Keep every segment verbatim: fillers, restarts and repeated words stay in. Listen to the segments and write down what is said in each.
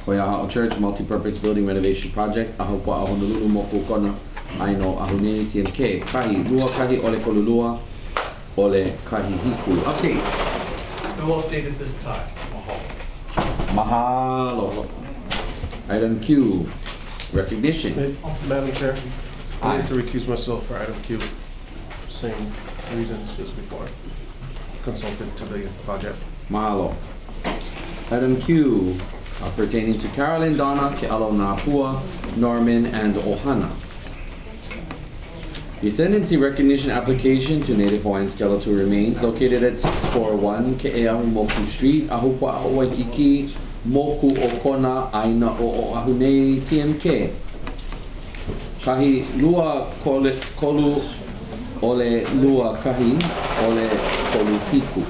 Koyaha'o Church Multi-Purpose Building Renovation Project. Ahopua Honolulu Moku Kona Aino Ahunei T M K. Kahi Lua Kahi Ole Kolulua Ole Kahi Hiku. Update. No update at this time. Mahalo. Item Q. Recognition. Madam Chair, I Aye. need to recuse myself for item Q. Same reasons as before. Consulted to the project. Mahalo. Item Q. Uh, pertaining to Carolyn, Donna, Ke'alo Napua, Norman, and Ohana. Descendancy recognition application to Native Hawaiian skeletal remains located at six forty-one Ke'eahu Moku Street, Ahupua Waikiki, Moku Okona, Aina o Ahunei T M K. Kahi Lua kole, Kolu Ole Lua Kahi Ole Kolu Hiku.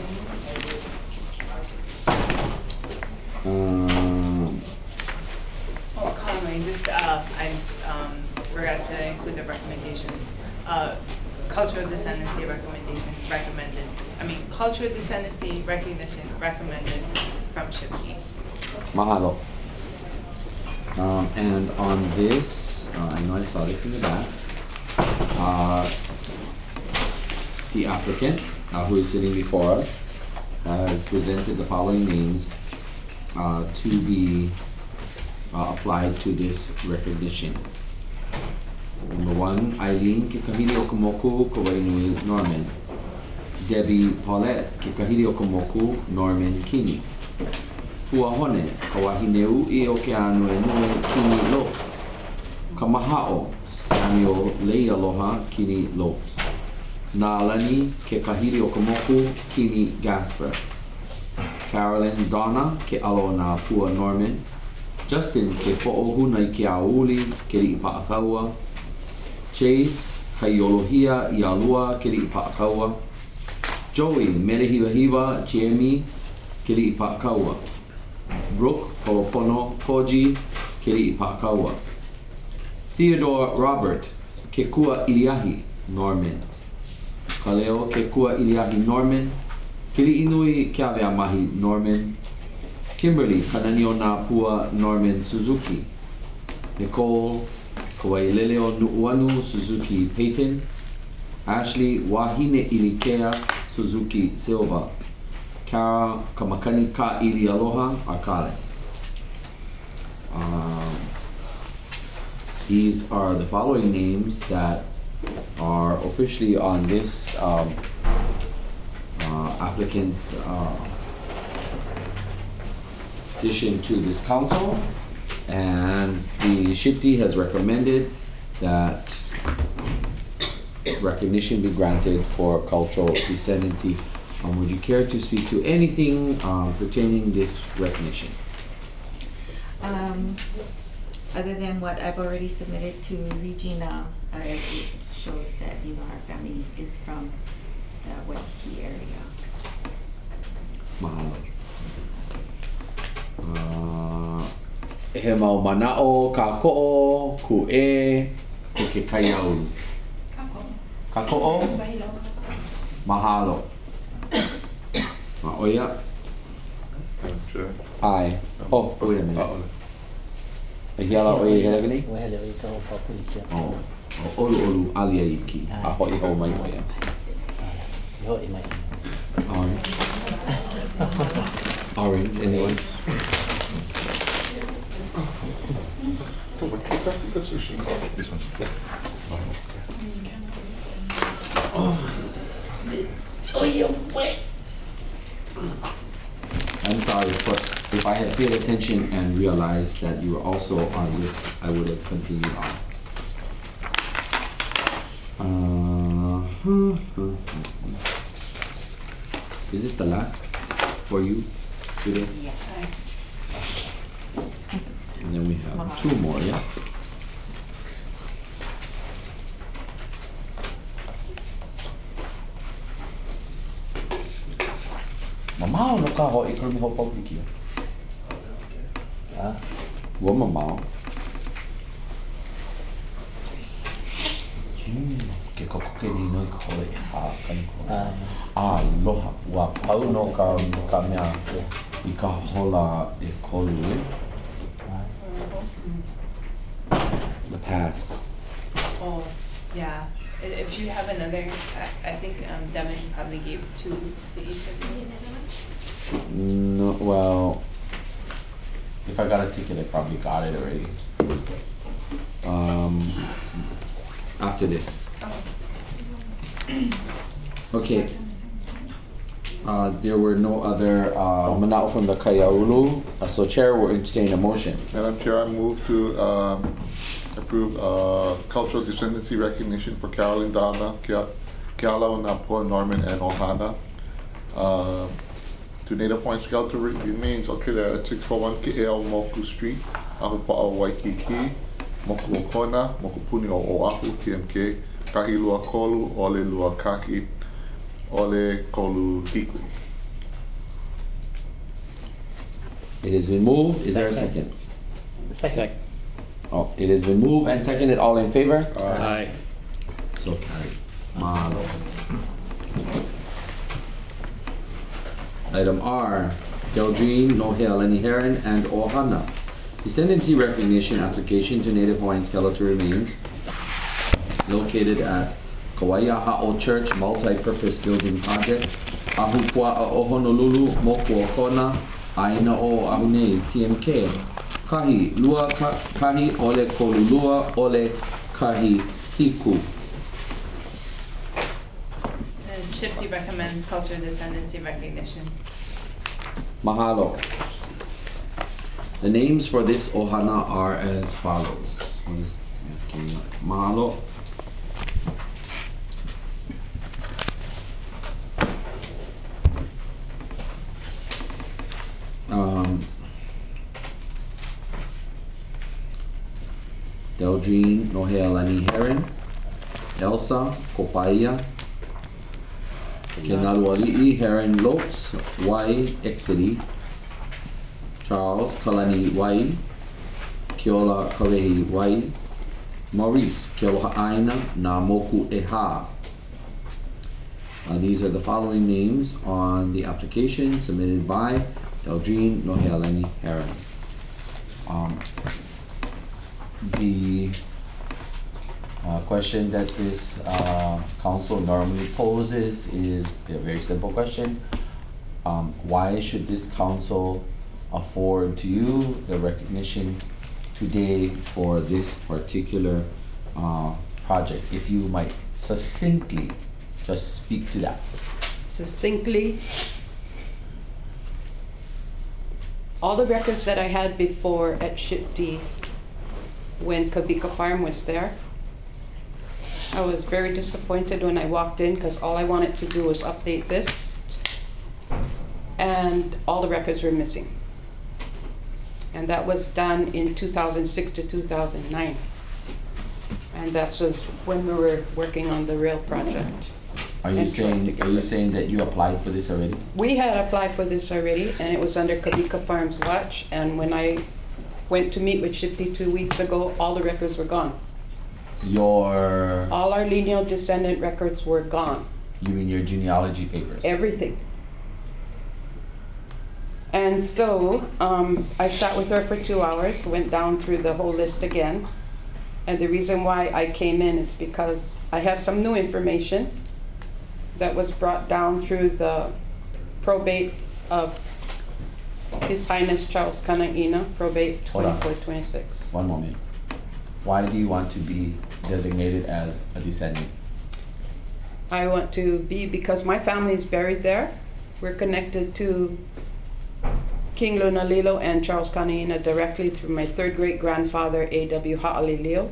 Um, Oh, Conway, this, uh, I, um, forgot to include the recommendations. Uh, cultural descendancy recommendation recommended, I mean, cultural descendancy recognition recommended from Shipsy. Mahalo. Um, and on this, uh, I know I saw this in the back, uh, the applicant, uh, who is sitting before us, has presented the following names uh, to be uh, applied to this recognition. Number one, Eileen Kikahili Okamoku, Kawainui Norman. Debbie Paulette Kikahili Okamoku, Norman Kini. Puahone, Kawahineu I Okeanue Kini Lopes. Kamahao, Samuel Leialoha Kini Lopes. Naalani Kekahili Okamoku, Kini Gasper. Carolyn Donna Ke'alo Napua Norman. Justin Kepo'ohuna Keauli Keli Pa'akaua. Chase Kaiolohia Ialua Keli Pa'akaua. Joey Merehiwahiwa Chiemi Keli Pa'akaua. Brooke Polopono Koji Keli Pa'akaua. Theodore Robert Kekua Iliahi Norman. Kaleo Kekua Iliahi Norman. Keli Inui Kiaweamahi Norman. Kimberly Kananio Napua Norman Suzuki. Nicole Kawaileleo Nuuanu Suzuki Payton. Ashley Wahine Ilikea Suzuki Silva. Kara Kamakani Ka Ili Aloha Arcales. Um, these are the following names that are officially on this um, uh, applicant's uh, petition to this council, and the Shipti has recommended that recognition be granted for cultural descendancy. Um, would you care to speak to anything um, pertaining this recognition? Um, other than what I've already submitted to Regina, uh, it shows that, you know, our family is from the Waikiki area. Mahalo. Uh, he mau mana'o ka ko'o ku e ku ke kaiau. Ka ko'o? Mahalo. Ma'oia? Sure. Aye. Oh, wait a minute. Uh-oh. Hiala o i helevini? Wahele o i ka hopapuli kia. Oh. O olu olu alia iki. A hoi hau mai oia. I hoi mai. Orange. Orange, anyone? Oh, what the fuck is this or should I- This one. Oh, you're wet. I'm sorry, but if I had paid attention and realized that you were also on this, I would have continued on. Uh, is this the last for you today? Yeah. And then we have two more, yeah? Mamao no ka ho ikro mi ho publiki. Ah, Wo mamao. Hmm, ke ko ke ni no ko le ha kan ko. ah, Ah, loha wa pau no ka ka mea i ka hola e kolu e. The past. Oh, yeah. I- If you have another, I, I think um, Devin probably gave two to each of you. No, well, if I got a ticket, I probably got it already. Um, after this. Okay. Uh, there were no other, uh, manao from the Kayaulu, uh, so Chair will entertain a motion. Madam Chair, I move to um, approve uh, cultural descendancy recognition for Carolyn Dana, Kia- Kealau Napo, Norman, and Ohana. Uh, to Native Hawaiian skeletal re- remains located at six four one K A L Moku Street, Ahupa'a, Waikiki, Moku Okona, Mokupuni o Oahu, T M K, Kahilua Kolu, Ole Lua Kaki, Ole Kolu Hikui. It has been moved, is there a second? Second. Oh, it has been moved and seconded, all in favor? Aye. So carried. Mahalo. Item R, Deldreen, Nohealeni Heron, and Ohana. Descendancy recognition application to Native Hawaiian skeletal remains located at Kauaiaha'o Church Multi-Purpose Building Project, Ahupua'a o Honolulu, Moku Okona, Aina o Ahunei, T M K. Kahi, Lua ka, Kahi, Ole Kolulua, Ole Kahi Hiku. Uh, Shifty recommends cultural descendancy recognition. Mahalo. The names for this ohana are as follows. What is okay, Mahalo. Um, Deldreen Nohealani Heron, Elsa Kopaia, Kenaluali'i Heron Lopes, Y Exidi, Charles Kalani Wai, Keola Kalehi Wai, Maurice Keoha'aina Na Moku Eha. Uh, these are the following names on the application submitted by Deldreen Nohealani Heron. Um, the uh, question that this uh, council normally poses is a very simple question. Um, why should this council afford to you the recognition today for this particular uh, project? If you might succinctly just speak to that. Succinctly, all the records that I had before at Shipty when Kavika Farm was there, I was very disappointed when I walked in because all I wanted to do was update this, and all the records were missing. And that was done in two thousand six to two thousand nine. And that was when we were working on the rail project. Are you And trying to saying, get are you rid- saying that you applied for this already? We had applied for this already, and it was under Kavika Farms watch, and when I went to meet with Shipty two weeks ago, all the records were gone. Your, All our lineal descendant records were gone, you mean your genealogy papers? everything. And so, um, I sat with her for two hours, went down through the whole list again. And the reason why I came in is because I have some new information that was brought down through the probate of His Highness Charles Kanaina, probate Hold on. twenty-four twenty-six. One moment. Why do you want to be designated as a descendant? I want to be, because my family is buried there. We're connected to King Lunalilo and Charles Kanaina directly through my third great grandfather, A W Ha'alilio,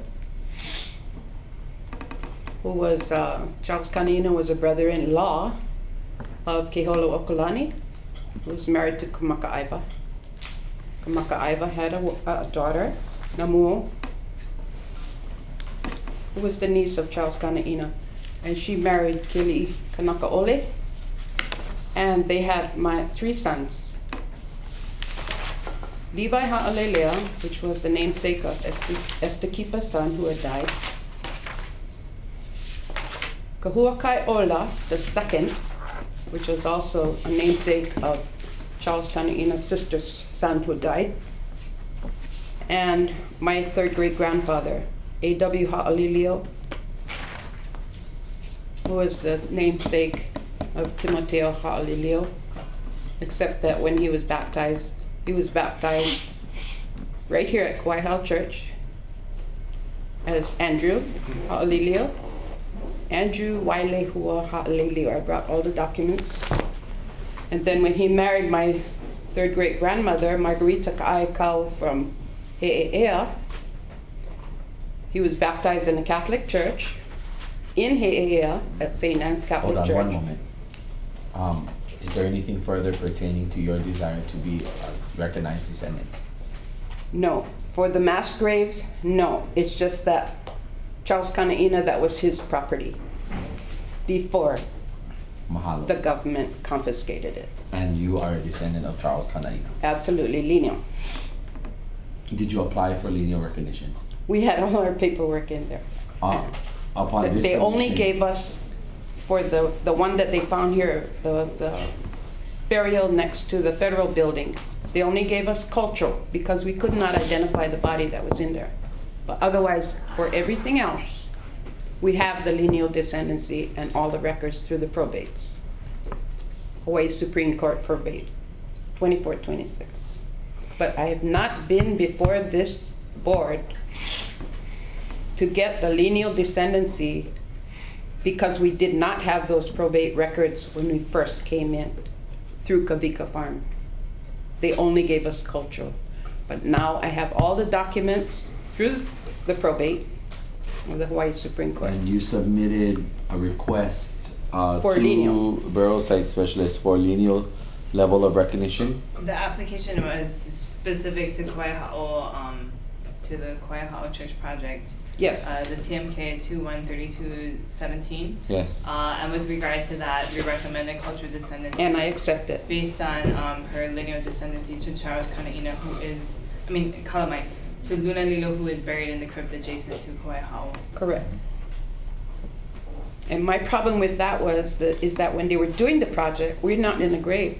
who was, uh, Charles Kanaina was a brother-in-law of Keholo Okolani, who was married to Kamaka'aiva. Kamaka'aiva had a, a daughter, Namuo, who was the niece of Charles Kanaina, and she married Kili Kanakaole, and they had my three sons. Levi Ha'alelea, which was the namesake of Estekipa's son who had died. Kahuakai Ola, the second, which was also a namesake of Charles Kanaina's sister's son who died. and my third great grandfather, A W Ha'alilio, who was the namesake of Timoteo Ha'alilio, except that when he was baptized, he was baptized right here at Kauai Church as Andrew Ha'alilio. Andrew Wailehua Ha'alilio. I brought all the documents. And then when he married my third great grandmother, Margarita Ka'aikau from He'e'ea, he was baptized in the Catholic Church in He'e'ea at Saint Anne's Catholic Hold on Church. one moment. Um, is there anything further pertaining to your desire to be a recognized descendant? No. For the mass graves, no. It's just that Charles Kana'ina, that was his property before Mahalo. the government confiscated it. And you are a descendant of Charles Kana'ina. Absolutely, lineal. Did you apply for lineal recognition? We had all our paperwork in there. Uh, upon But this they only submission- gave us, for the, the one that they found here, the, the burial next to the federal building, they only gave us cultural because we could not identify the body that was in there. But otherwise, for everything else, we have the lineal descendancy and all the records through the probates. Hawaii Supreme Court probate, twenty-four twenty-six. But I have not been before this board to get the lineal descendancy because we did not have those probate records when we first came in through Kavika Farm. They only gave us cultural. But now I have all the documents through the probate of the Hawaii Supreme Court. And you submitted a request uh, For to lineal. Borough Site Specialist for lineal level of recognition? The application was specific to Kauai Ha'o, um, to the Kauai Ha'o Church project. Yes. Uh, the T M K two one thirty-two seventeen. Yes. Uh, and with regard to that, we recommended cultural descendancy. And I accept it. Based on um, her lineal descendancy to Charles Kana'ina, who is, I mean, Kalamai, to Luna Lilo, who is buried in the crypt adjacent to Kauai Ha'o. Correct. And my problem with that was that is that when they were doing the project, we're not in the grave.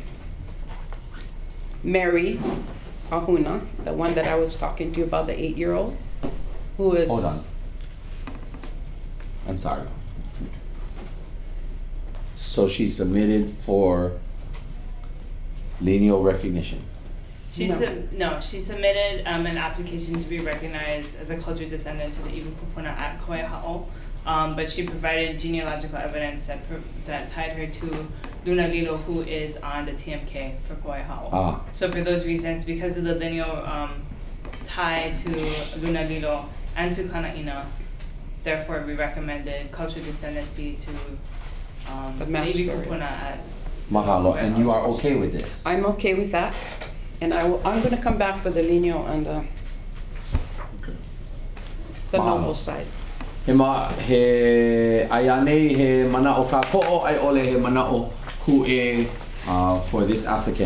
Mary Ahuna, the one that I was talking to you about, the eight-year-old, who was Hold on. I'm sorry. So she submitted for lineal recognition. She No. sub- no, she submitted um, an application to be recognized as a cultural descendant to the Iwi Kupuna at Kauai Ha'o, um, but she provided genealogical evidence that pro- that tied her to Luna Lilo, who is on the T M K for Kauai Ha'o. Ah. So for those reasons, because of the lineal um, tie to Luna Lilo and to Kana'ina, therefore we recommended cultural descendancy to um, The the mass Iwi burial. Kupuna at Mahalo. And you are okay with this? I'm okay with that. And I will, I'm going to come back for the lineal and the, the Mahalo. noble side. He ma he ayane he mana o ka ko'o ai ole he mana o ku e uh, for this applicant.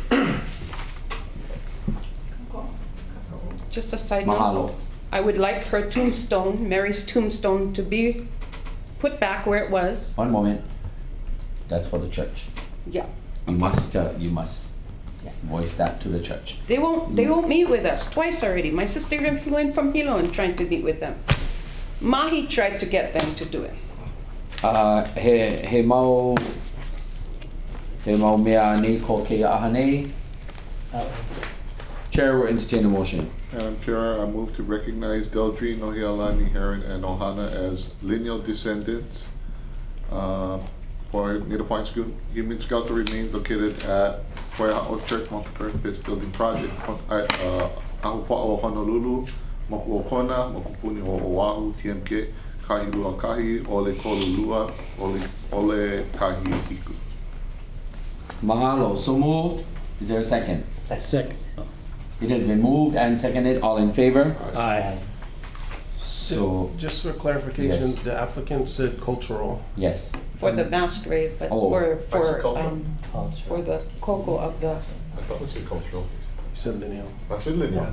Just a side note. Mahalo. I would like her tombstone, Mary's tombstone, to be put back where it was. One moment. That's for the church. Yeah. You must uh, you must voice that to the church. They won't. They won't meet with us twice already. My sister even flew in from Hilo and trying to meet with them. Mahi tried to get them to do it. Uh, he he mau he mau mea ni ko ke ahane. Uh, Chair will entertain a motion. Madam Chair, I move to recognize Deldry, Nohialani, Heron, and Ohana as lineal descendants uh, for Native Hawaiian School Human Skeletal Remains located at Kauai Ha'o Church Multi-Purpose Building Project at uh, Ahupa'o, Honolulu, Moku'okona, Mokupuni o Oahu, T M K, Kahilua Kahi, Ole Kolulua, Ole, Ole Kahi Hiku. Mahalo. So moved. Is there a second? Second. It has been moved and seconded. All in favor? Aye. So Just for clarification, Yes. the applicant said cultural. yes. For the mass grave, but Oh, for I for said cultural. um, Culture. for the cocoa of the I thought we said cultural. You said lineal. I said lineal.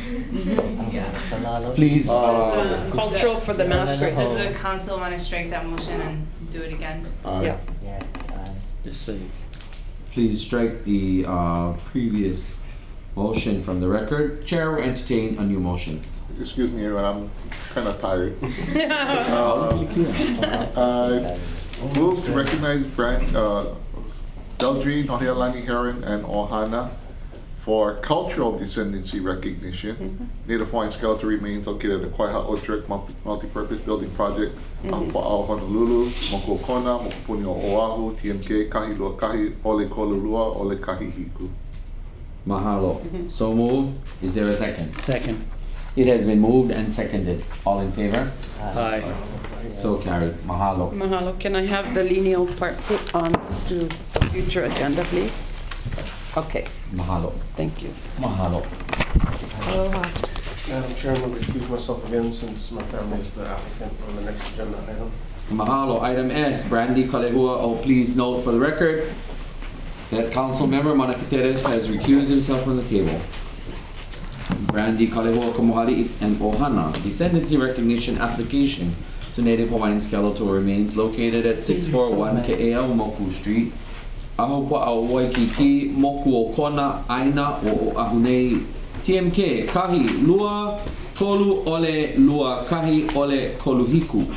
Yeah. Please. Uh, Uh, cultural for the mass grave. Does the council want to strike that motion and do it again? Aye. Yeah. Yeah, aye. Just say. please strike the uh, previous Motion from the record. Chair will entertain a new motion. Excuse me, I'm kind of tired. Uh, I move to recognize Brand, uh, Deldry, Nohialani Heron, and Ohana for cultural descendancy recognition. Native Hawaiian skeletal remains located at the Kwaiha Otrek multi- multi-purpose building project, Ahupua'au Honolulu, Moku'okona, Mokupuni o Oahu, T M K, Kahilua Kahi, Ole Kolulua, Ole Kahihiku. Mahalo. So moved. Is there a second? Second. It has been moved and seconded. All in favor? Aye. So carried. Mahalo. Mahalo. Can I have the lineal part put on to future agenda, please? Okay, Mahalo. thank you. Mahalo. Aloha. Madam Chair, I'm going to recuse myself again since my family is the applicant on the next agenda item. Mahalo. Item S, Brandy Kalehua. Oh, please note for the record that Council Member Manakateres has recused himself from the table. Brandy Kalehua Kamohali and Ohana Descendancy Recognition Application to Native Hawaiian Skeletal Remains located at six forty-one Ke'ea Moku Street, Ahupua'au Waikiki, Moku'okona, Aina o Ahunei, T M K, Kahi, Lua, Kolu, Ole, Lua, Kahi, Ole, Koluhiku.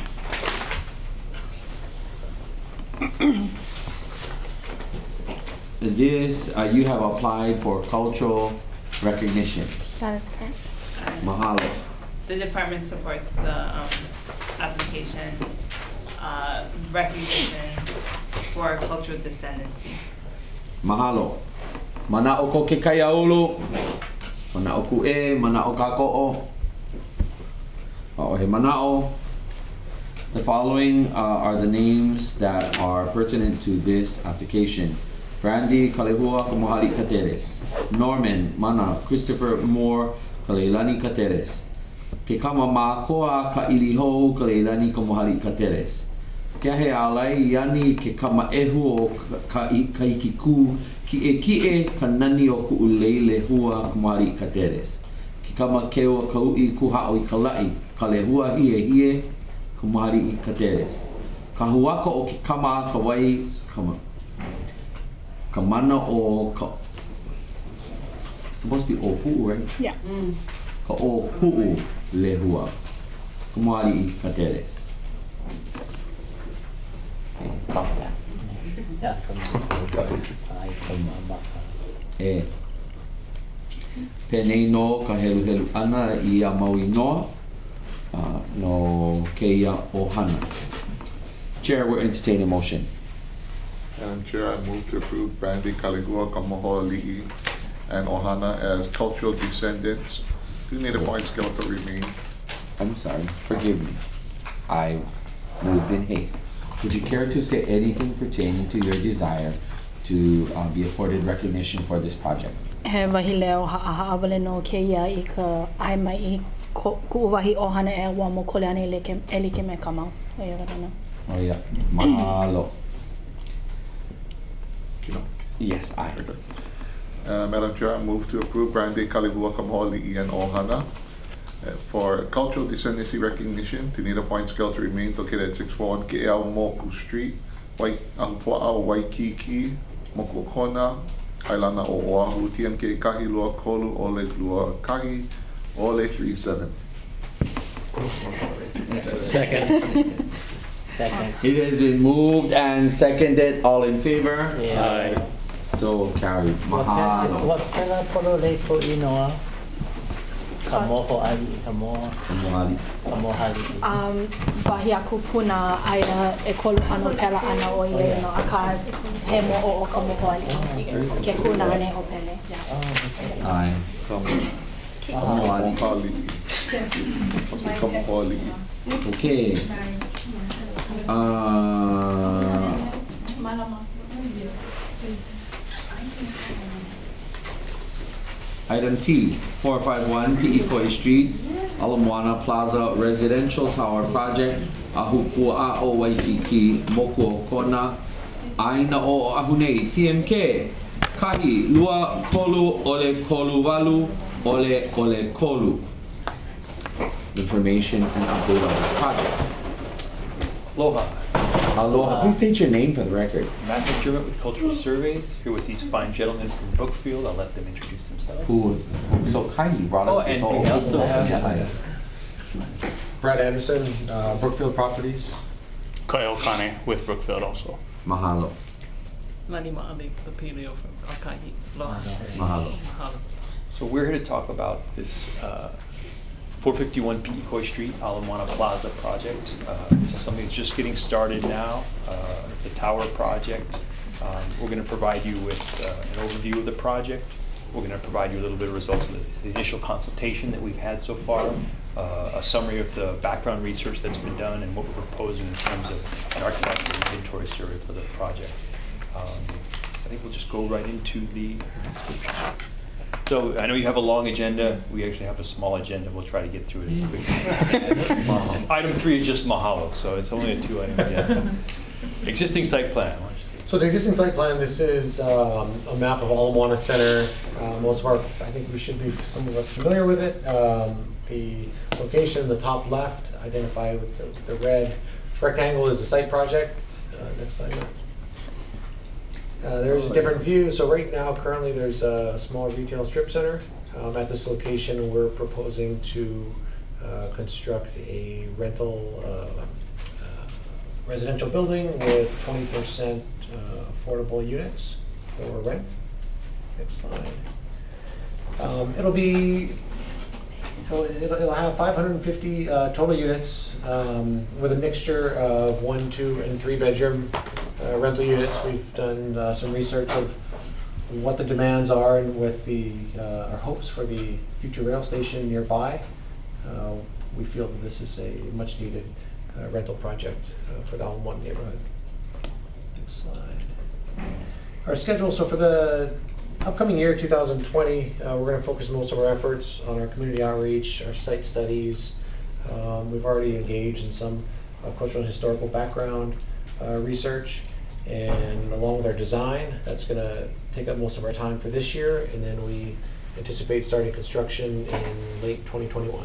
This, uh, you have applied for cultural recognition. That is correct. Mahalo. The department supports the um, application, uh, recognition for cultural descendancy. Mahalo. Mana'o ko ke kaiaulu. Mana'o ku e, mana'o ka ko'o. O'o he mana'o. The following uh, are the names that are pertinent to this application. Brandy Kalehua Kamohali Kateres. Norman Mana Christopher Moore Kaleilani Kateres. Ke kama mākoa ka iliho Kaleilani Kamohali Kateres. Ke he alai yani ke kama ehu o ka ikiku ki e ki e ka nani o ku uleile hua Kamohali Kateres. Ke kama keo ka ui kuhao i kalai ka lehua hie hie Kamohali Kateres. Ka huaka o ke kama ka wai kama ka mana o ka supposed to be o pu'u, right? Yeah. Ka o pu'u lehua Kamohali Kateres. Kaka. Ya, kamu. Ai, kamu amaka. E penei no ka helu helu ana i a maui noa uh, no keia ohana. Chair will entertain a motion. Madam Chair, I move to approve Brandy Kalehua Kamohali'i and Ohana as cultural descendants to Native Hawaiian skeletal remains. I'm sorry, forgive me. I moved in haste. Would you care to say anything pertaining to your desire to uh, be afforded recognition for this project? He wahi leo ha'awale no keia i ka ai mai i ku'uwahi ohana e wa mo koleane elike me kamau. O ia rana. Oh yeah, mahalo. Kino? Yes, I. Uh, Madam Chair, I move to approve Brandy Kalehua Kamohali'i and Ohana uh, for cultural descendancy recognition to Native Hawaiian skeletal remains located at six forty-one Ke'ea Moku Street, Ahupua'au Waikiki, Moku'okona, Ailana o Oahu, T M K Kahilua Kolu Ole Lua Kahi, Ole three seven. Second. Second. It has been moved and seconded. All in favor? Yeah. So carried. Mahalo. What kala polo le po inoa? Kamoho ali, kamo, Kamohali. kamohali. Um, wahi aku puna aia e kolu ano pela ana o ia no aka he mo o o ka moho ali. Ke kuna ane o pele. Yeah. Aye. Kamohali. Kamohali'i. Kasi Kamohali'i. Okay. Uh, Item T, four fifty-one P E Koi Street, Ala Moana Plaza Residential Tower Project, Ahupua'au Waikiki, Moku'okona, Aina o Ahunei, T M K, Kahi, Lua, Kolu, Ole Kolu Walu, Ole Ole Kolu. Information and update on this project. Aloha. Aloha. Please state your name for the record. Matt McDermott with Cultural Surveys, here with these fine gentlemen from Brookfield. I'll let them introduce themselves. Who, who so kindly brought us Oh, this and whole we also have- yeah. Brad Anderson, uh, Brookfield Properties. Kyle Kane with Brookfield also. Mahalo. Lani Ma'ale Papilio from Akahi. Aloha. Mahalo. Mahalo. So we're here to talk about this uh, four fifty-one P E Koi Street, Ala Moana Plaza project. Uh, This is something that's just getting started now. Uh, It's a tower project. Um, We're going to provide you with uh, an overview of the project. We're going to provide you a little bit of results of the the initial consultation that we've had so far, uh, a summary of the background research that's been done, and what we're proposing in terms of an architectural inventory survey for the project. Um, I think we'll just go right into the description. So I know you have a long agenda. We actually have a small agenda. We'll try to get through it as quickly as possible. Item three is just Mahalo, so it's only a two item agenda. Existing site plan. So the existing site plan, this is um, a map of Ala Moana Center. Uh, most of our, I think we should be, some of us familiar with it. Um, the location, the top left, identified with the, the red rectangle, is the site project. Uh, next slide. Uh, there's a different view. So right now, currently, there's a small retail strip center. Um, at this location, we're proposing to uh, construct a rental uh, uh, residential building with twenty percent uh, affordable units for rent. Next slide. Um, it'll be, it'll, it'll it'll have five hundred fifty uh, total units um, with a mixture of one, two, and three bedroom uh, rental units. We've done uh, some research of what the demands are and what the uh, our hopes for the future rail station nearby. Uh, we feel that this is a much needed uh, rental project uh, for the Ala Moana neighborhood. Next slide. Our schedule, so for the upcoming year, two thousand twenty, uh, we're going to focus most of our efforts on our community outreach, our site studies. Um, we've already engaged in some uh, cultural and historical background uh, research, and along with our design, that's going to take up most of our time for this year, and then we anticipate starting construction in late twenty twenty-one.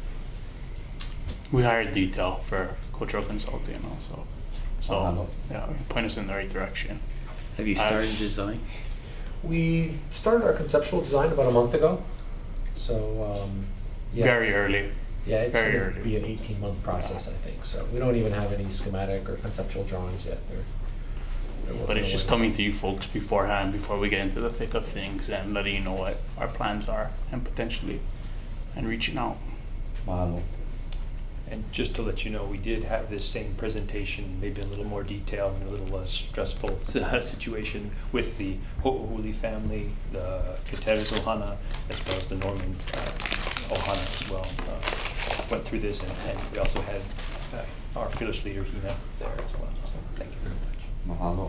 We hired Detail for cultural consulting also. So, Mahalo. yeah, point us in the right direction. Have you Uh, started design? We started our conceptual design about a month ago, so um, yeah. Very early. Yeah, it's very going to early. be an eighteen month process, I think. So we don't even have any schematic or conceptual drawings yet. They're, they're But working it's just away. coming to you folks beforehand, before we get into the thick of things, and letting you know what our plans are, and potentially, and reaching out. Mahalo. And just to let you know, we did have this same presentation, maybe a little more detailed and a little less stressful situation with the Ho'ohuli family, the Kateras Ohana, as well as the Norman uh, Ohana as well. Uh, went through this, and, and we also had uh, our fearless leader, Hina, there as well. So thank you very much. Mahalo.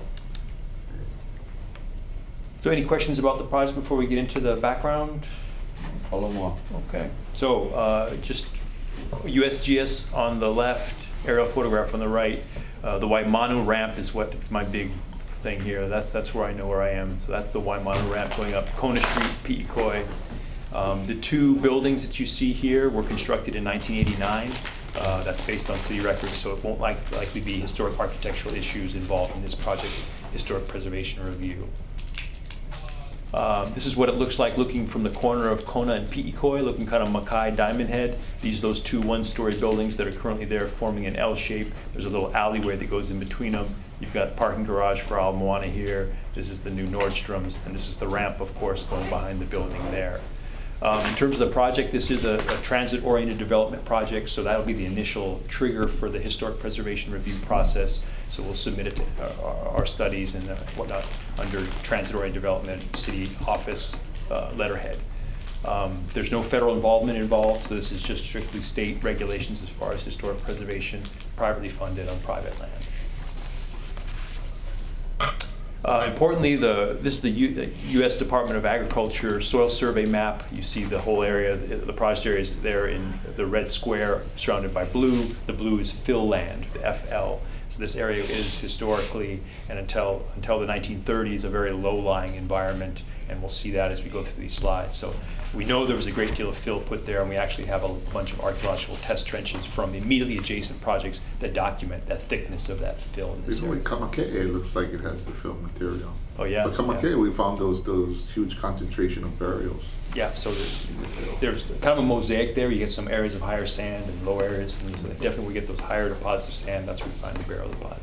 So any questions about the project before we get into the background? Aloha. Okay. So uh, just U S G S on the left, aerial photograph on the right. Uh, the Waimanu ramp is what is my big thing here. That's that's where I know where I am. So that's the Waimanu ramp going up Kona Street, P E Koi. Um, the two buildings that you see here were constructed in nineteen eighty-nine. Uh, that's based on city records, so it won't like, likely be historic architectural issues involved in this project historic preservation review. Uh, this is what it looks like looking from the corner of Kona and P E Koi, looking kind of Makai Diamond Head. These are those two one-story buildings that are currently there forming an L shape. There's a little alleyway that goes in between them. You've got parking garage for Ala Moana here. This is the new Nordstrom's, and this is the ramp, of course, going behind the building there. Um, in terms of the project, this is a, a transit-oriented development project, so that'll be the initial trigger for the historic preservation review process. So we'll submit it to our, our studies and uh, whatnot under transit-oriented development, city office uh, letterhead. Um, there's no federal involvement involved, so this is just strictly state regulations as far as historic preservation, privately funded on private land. Uh, importantly, the, this is the U, the U S Department of Agriculture soil survey map. You see the whole area, the, the project area is there in the red square surrounded by blue. The blue is fill land, the F L. So this area is historically, and until, until the nineteen thirties, a very low-lying environment, and we'll see that as we go through these slides. So We know there was a great deal of fill put there, and we actually have a bunch of archaeological test trenches from the immediately adjacent projects that document that thickness of that fill in this Even area. with Kamakee, it looks like it has the fill material. Oh, yeah. But Kamakee, yeah. we found those those huge concentration of burials. Yeah, so there's, there's kind of a mosaic there. You get some areas of higher sand and low areas, and definitely we get those higher deposits of sand. That's where we find the burial deposit.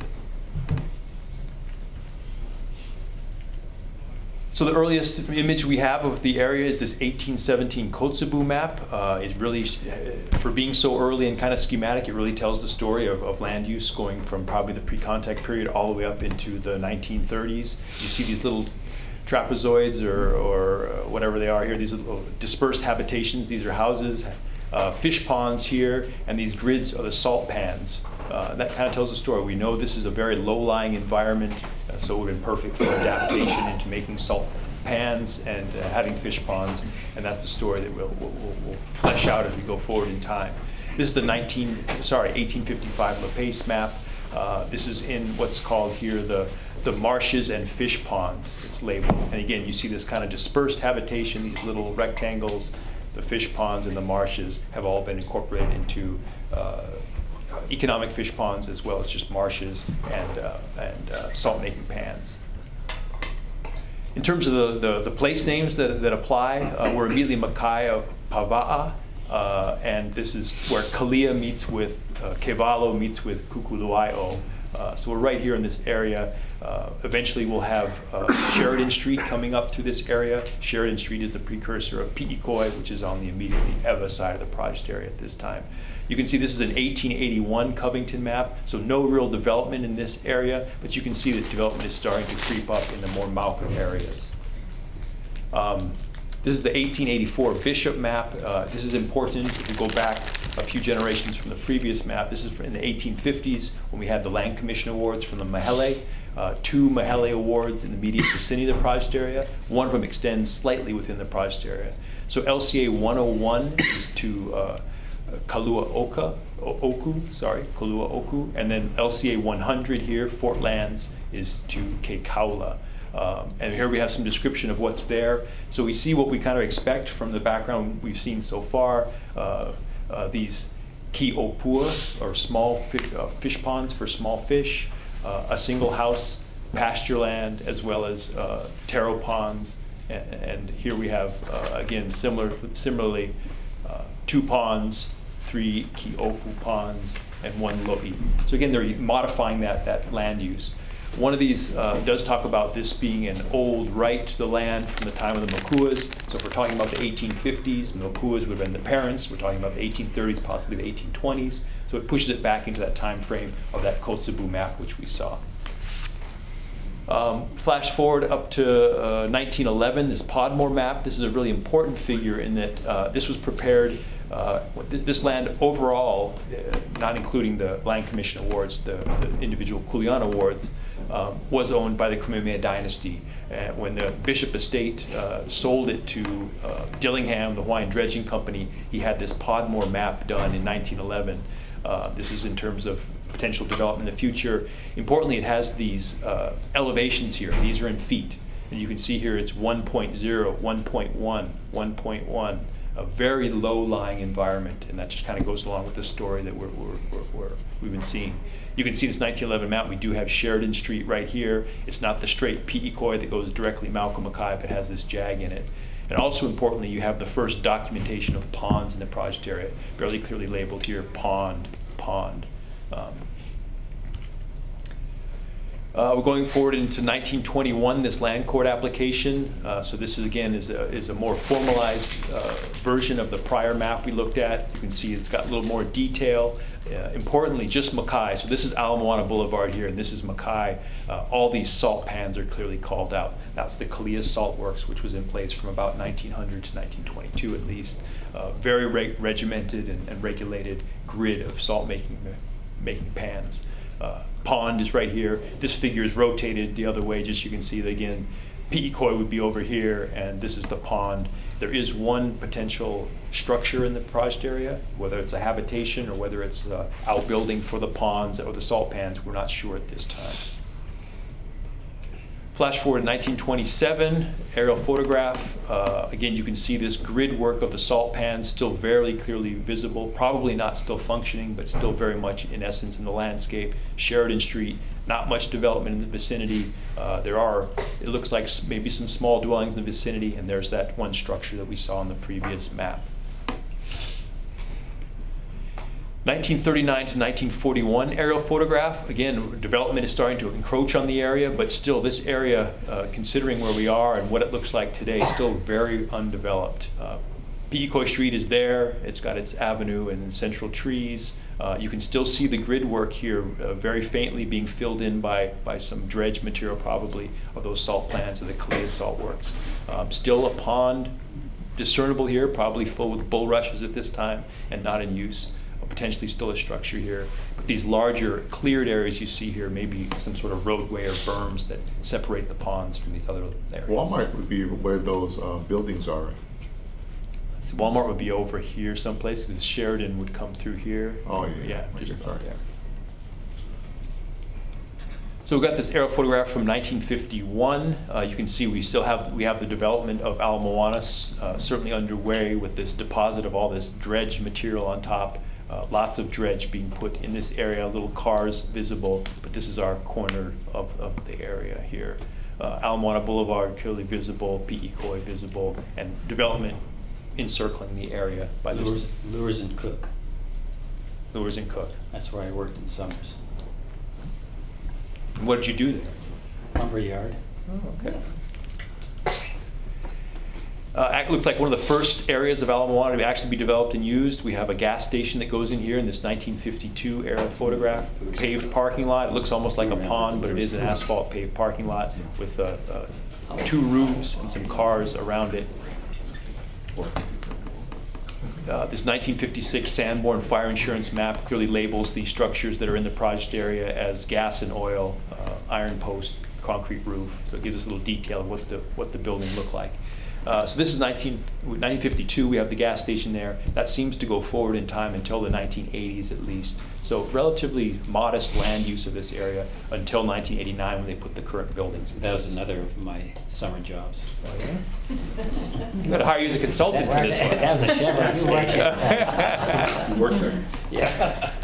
So the earliest image we have of the area is this eighteen seventeen Kotzebue map. Uh, it really, uh, for being so early and kind of schematic, it really tells the story of, of land use going from probably the pre-contact period all the way up into the nineteen thirties. You see these little trapezoids or, or uh, whatever they are here, these little dispersed habitations. These are houses, uh, fish ponds here, and these grids are the salt pans. Uh, that kind of tells the story. We know this is a very low-lying environment, uh, so it would have been perfect for adaptation into making salt pans and uh, having fish ponds, and that's the story that we'll, we'll, we'll flesh out as we go forward in time. This is the nineteen, sorry, eighteen fifty-five LaPace map. Uh, this is in what's called here the the marshes and fish ponds. It's labeled, and again, you see this kind of dispersed habitation. These little rectangles, the fish ponds and the marshes have all been incorporated into Uh, economic fish ponds as well as just marshes and uh, and uh, salt making pans. In terms of the, the, the place names that, that apply, uh, we're immediately Makai of Pava'a, uh, and this is where Kalia meets with uh, Kevalo meets with Kukuluaio. Uh, so we're right here in this area. Uh, eventually we'll have uh, Sheridan Street coming up through this area. Sheridan Street is the precursor of Pi'ikoi, which is on the immediately Ewa side of the project area at this time. You can see this is an eighteen eighty-one Covington map, so no real development in this area, but you can see that development is starting to creep up in the more Malcolm areas. Um, this is the eighteen eighty-four Bishop map. Uh, this is important if you go back a few generations from the previous map. This is in the eighteen fifties when we had the Land Commission Awards from the Mahele. Uh, two Mahele Awards in the immediate vicinity of the project area. One of them extends slightly within the project area. So L C A one oh one is to uh, Kalua Oka, o- Oku, sorry, Kalua Oku, and then L C A one hundred here, Fort Lands, is to Keikaula. Um, and here we have some description of what's there. So we see what we kind of expect from the background we've seen so far. Uh, uh, these ki opua, or small fi- uh, fish ponds for small fish, uh, a single house, pasture land, as well as uh, taro ponds. And, and here we have, uh, again, similar, similarly, uh, two ponds, three ki opu ponds, and one lo'i. So again, they're modifying that, that land use. One of these uh, does talk about this being an old right to the land from the time of the Mokuas. So if we're talking about the eighteen fifties, the Mokuas would have been the parents. We're talking about the eighteen thirties, possibly the eighteen twenties. So it pushes it back into that time frame of that Kotzebue map, which we saw. Um, flash forward up to uh, nineteen eleven, this Podmore map. This is a really important figure in that uh, this was prepared, uh, this, this land overall, uh, not including the Land Commission Awards, the, the individual Kuleana Awards, um, was owned by the Kamehameha Dynasty. Uh, when the Bishop Estate uh, sold it to uh, Dillingham, the Hawaiian Dredging Company, he had this Podmore map done in nineteen eleven. Uh, this is in terms of potential development in the future. Importantly, it has these uh, elevations here. These are in feet. And you can see here it's one point zero, one point one, one point one, a very low-lying environment. And that just kind of goes along with the story that we're, we're, we're, we're, we've been seeing. You can see this nineteen eleven map. We do have Sheridan Street right here. It's not the straight Pi'ikoi that goes directly Malcolm Makai, but it has this jag in it. And also importantly, you have the first documentation of ponds in the project area, fairly clearly labeled here, pond, pond. Um, uh, we're going forward into nineteen twenty-one, this land court application. Uh, so this is again is a, is a more formalized uh, version of the prior map we looked at. You can see it's got a little more detail. Uh, importantly, just Makai. So this is Ala Moana Boulevard here, and this is Makai. Uh, all these salt pans are clearly called out. That's the Kalia Salt Works, which was in place from about nineteen hundred to nineteen twenty-two at least. Uh, very reg- regimented and, and regulated grid of salt making making pans. Uh, pond is right here. This figure is rotated the other way, just so you can see that again, Pi'ikoi would be over here, and this is the pond. There is one potential structure in the project area, whether it's a habitation or whether it's an outbuilding for the ponds or the salt pans. We're not sure at this time. Flash forward to nineteen twenty-seven, aerial photograph. Uh, again, you can see this grid work of the salt pans still very clearly visible, probably not still functioning, but still very much in essence in the landscape. Sheridan Street, not much development in the vicinity. Uh, there are, it looks like s- maybe some small dwellings in the vicinity, and there's that one structure that we saw on the previous map. nineteen thirty-nine to nineteen forty-one aerial photograph. Again, development is starting to encroach on the area, but still this area, uh, considering where we are and what it looks like today, is still very undeveloped. Uh, Pi'ikoi Street is there. It's got its avenue and central trees. Uh, you can still see the grid work here uh, very faintly being filled in by, by some dredge material probably of those salt plants or the clay salt works. Um, still a pond discernible here, probably full with bulrushes at this time and not in use. Potentially still a structure here. But these larger cleared areas you see here may be some sort of roadway or berms that separate the ponds from these other areas. Walmart would be where those uh, buildings are. So Walmart would be over here someplace, because Sheridan would come through here. Oh, yeah. Yeah, Okay, just sorry. about there. So we've got this aerial photograph from nineteen fifty-one. Uh, you can see we still have we have the development of Ala Moana uh, certainly underway with this deposit of all this dredge material on top. Uh, lots of dredge being put in this area, little cars visible, but this is our corner of, of the area here. Uh, Ala Moana Boulevard clearly visible, Pi'ikoi visible, and development encircling the area by this. Lures, Lures and Cook. Lures and Cook. That's where I worked in summers. And what did you do there? Lumber yard. Oh, okay. Uh, it looks like one of the first areas of Ala Moana to actually be developed and used. We have a gas station that goes in here in this nineteen fifty-two aerial photograph. Paved parking lot. It looks almost like a pond, but it is an asphalt paved parking lot with uh, uh, two roofs and some cars around it. Uh, this nineteen fifty-six Sanborn fire insurance map clearly labels the structures that are in the project area as gas and oil, uh, iron post, concrete roof. So it gives us a little detail of what the what the building looked like. Uh, so this is nineteen fifty-two. We have the gas station there. That seems to go forward in time until the nineteen eighties at least. So relatively modest land use of this area until nineteen eighty-nine when they put the current buildings in. That was another of my summer jobs. Oh, yeah? You got to hire you as a consultant for this one. That was a Chevron station. You worked there? Yeah.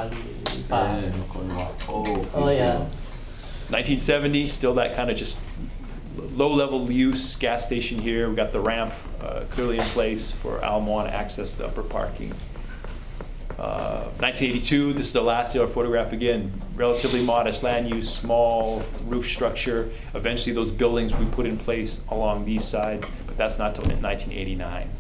Oh, Oh, yeah. nineteen seventy, still that kind of just low-level use gas station here. We've got the ramp uh, clearly in place for Ala Moana access to upper parking. Uh, nineteen eighty-two, this is the last aerial photograph again. Relatively modest land use, small roof structure. Eventually those buildings we put in place along these sides, but that's not till nineteen eighty-nine.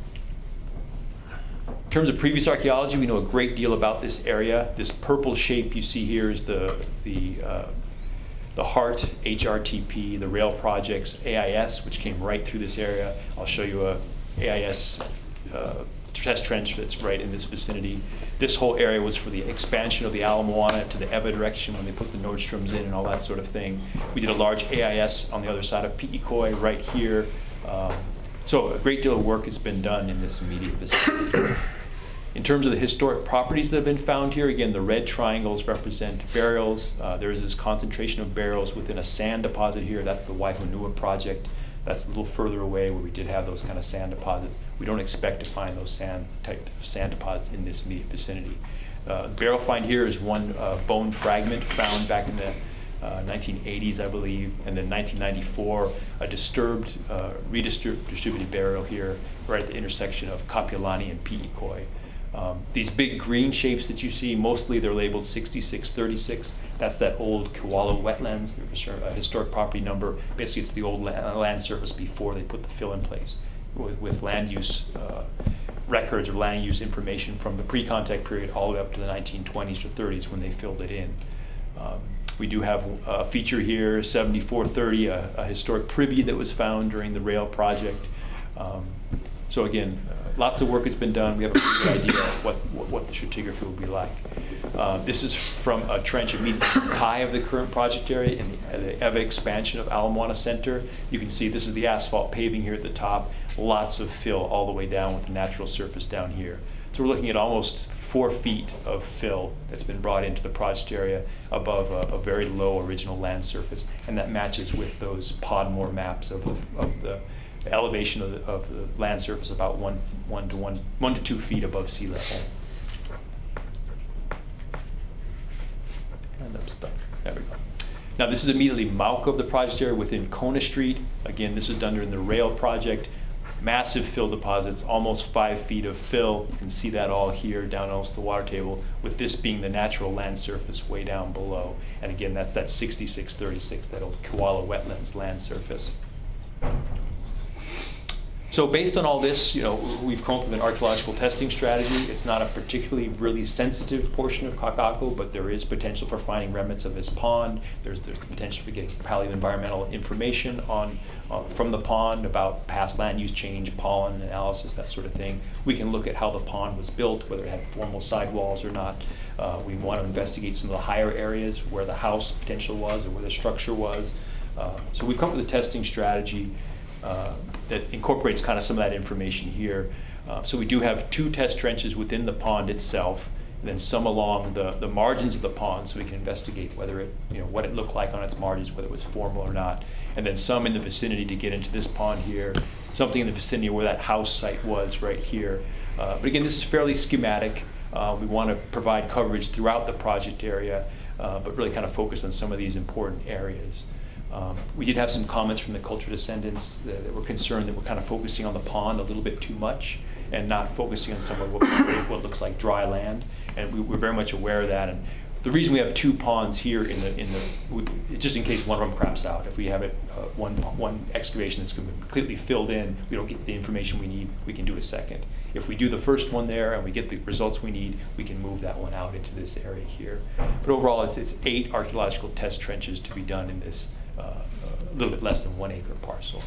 In terms of previous archaeology, we know a great deal about this area. This purple shape you see here is the, the uh, the HART, H R T P, the rail projects, A I S, which came right through this area. I'll show you a A I S uh, test trench that's right in this vicinity. This whole area was for the expansion of the Ala Moana to the Ewa direction when they put the Nordstroms in and all that sort of thing. We did a large A I S on the other side of Pi'ikoi right here. Um, so a great deal of work has been done in this immediate vicinity. In terms of the historic properties that have been found here, again, the red triangles represent burials. Uh, there is this concentration of burials within a sand deposit here. That's the Waihonua project. That's a little further away where we did have those kind of sand deposits. We don't expect to find those sand type sand deposits in this immediate vicinity. Uh, the burial find here is one uh, bone fragment found back in the uh, nineteen eighties, I believe, and then nineteen ninety-four, a disturbed, uh, redistributed burial here right at the intersection of Kapiolani and Pi'ikoi. Um, these big green shapes that you see, mostly they're labeled sixty-six thirty-six. That's that old Kewalo wetlands, a historic property number. Basically, it's the old land, land surface before they put the fill in place with, with land use uh, records or land use information from the pre-contact period all the way up to the nineteen twenties or thirties when they filled it in. Um, we do have a feature here, seventy-four thirty, a, a historic privy that was found during the rail project. Um, so again, uh, lots of work has been done. We have a pretty good idea of what, what, what the stratigraphy will be like. Uh, this is from a trench immediately high of the current project area in the, the Ewa expansion of Ala Moana Center. You can see this is the asphalt paving here at the top. Lots of fill all the way down with the natural surface down here. So we're looking at almost four feet of fill that's been brought into the project area above a, a very low original land surface, and that matches with those Podmore maps of, of the elevation of the, of the land surface about one, one to one, one to two feet above sea level. And I'm stuck. There we go. Now this is immediately mouth of the project area within Kona Street. Again, this is done during the rail project. Massive fill deposits, almost five feet of fill. You can see that all here down almost the water table, with this being the natural land surface way down below. And again, that's that sixty-six thirty-six, that old Koala Wetlands land surface. So based on all this, you know, we've come up with an archaeological testing strategy. It's not a particularly really sensitive portion of Kakako, but there is potential for finding remnants of this pond. There's there's the potential for getting paleoenvironmental information on uh, from the pond about past land use change, pollen analysis, that sort of thing. We can look at how the pond was built, whether it had formal sidewalls or not. Uh, we want to investigate some of the higher areas where the house potential was or where the structure was. Uh, so we've come up with a testing strategy Uh, that incorporates kind of some of that information here. Uh, so we do have two test trenches within the pond itself, and then some along the, the margins of the pond, so we can investigate whether it, you know, what it looked like on its margins, whether it was formal or not, and then some in the vicinity to get into this pond here, something in the vicinity where that house site was right here. Uh, but again, this is fairly schematic. Uh, we want to provide coverage throughout the project area, uh, but really kind of focus on some of these important areas. Um, we did have some comments from the culture descendants that, that were concerned that we're kind of focusing on the pond a little bit too much and not focusing on some of what, what looks like dry land. And we, we're very much aware of that. And the reason we have two ponds here in the, in the we, just in case one of them craps out. If we have it uh, one, one excavation that's completely filled in, we don't get the information we need, we can do a second. If we do the first one there and we get the results we need, we can move that one out into this area here. But overall, it's, it's eight archaeological test trenches to be done in this Uh, a little bit less than one acre parcel.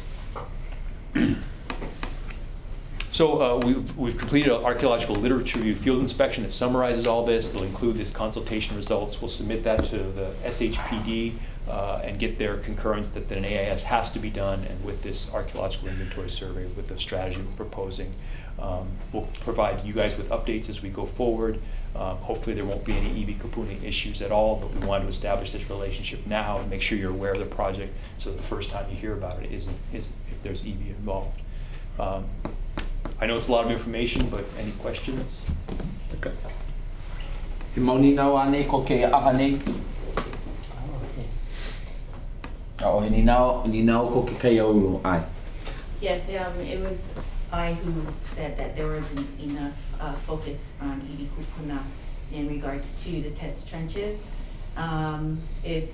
So uh, we've, we've completed an archaeological literature review field inspection that summarizes all this. It'll include this consultation results. We'll submit that to the S H P D uh, and get their concurrence that, that an A I S has to be done, and with this archaeological inventory survey, with the strategy we're proposing. Um, we'll provide you guys with updates as we go forward. Um, hopefully there won't be any Iwi Kupuna issues at all, but we want to establish this relationship now and make sure you're aware of the project, so that the first time you hear about it isn't, is if there's Iwi involved. Um, I know it's a lot of information, but any questions? Okay. Mauni nau ane ko ke ahane. Oh, ni nau ni nau ko ke kaiaulu ai. Yes, um, it was I who said that there wasn't enough uh, focus on Iwi Kupuna in regards to the test trenches. Um, it's,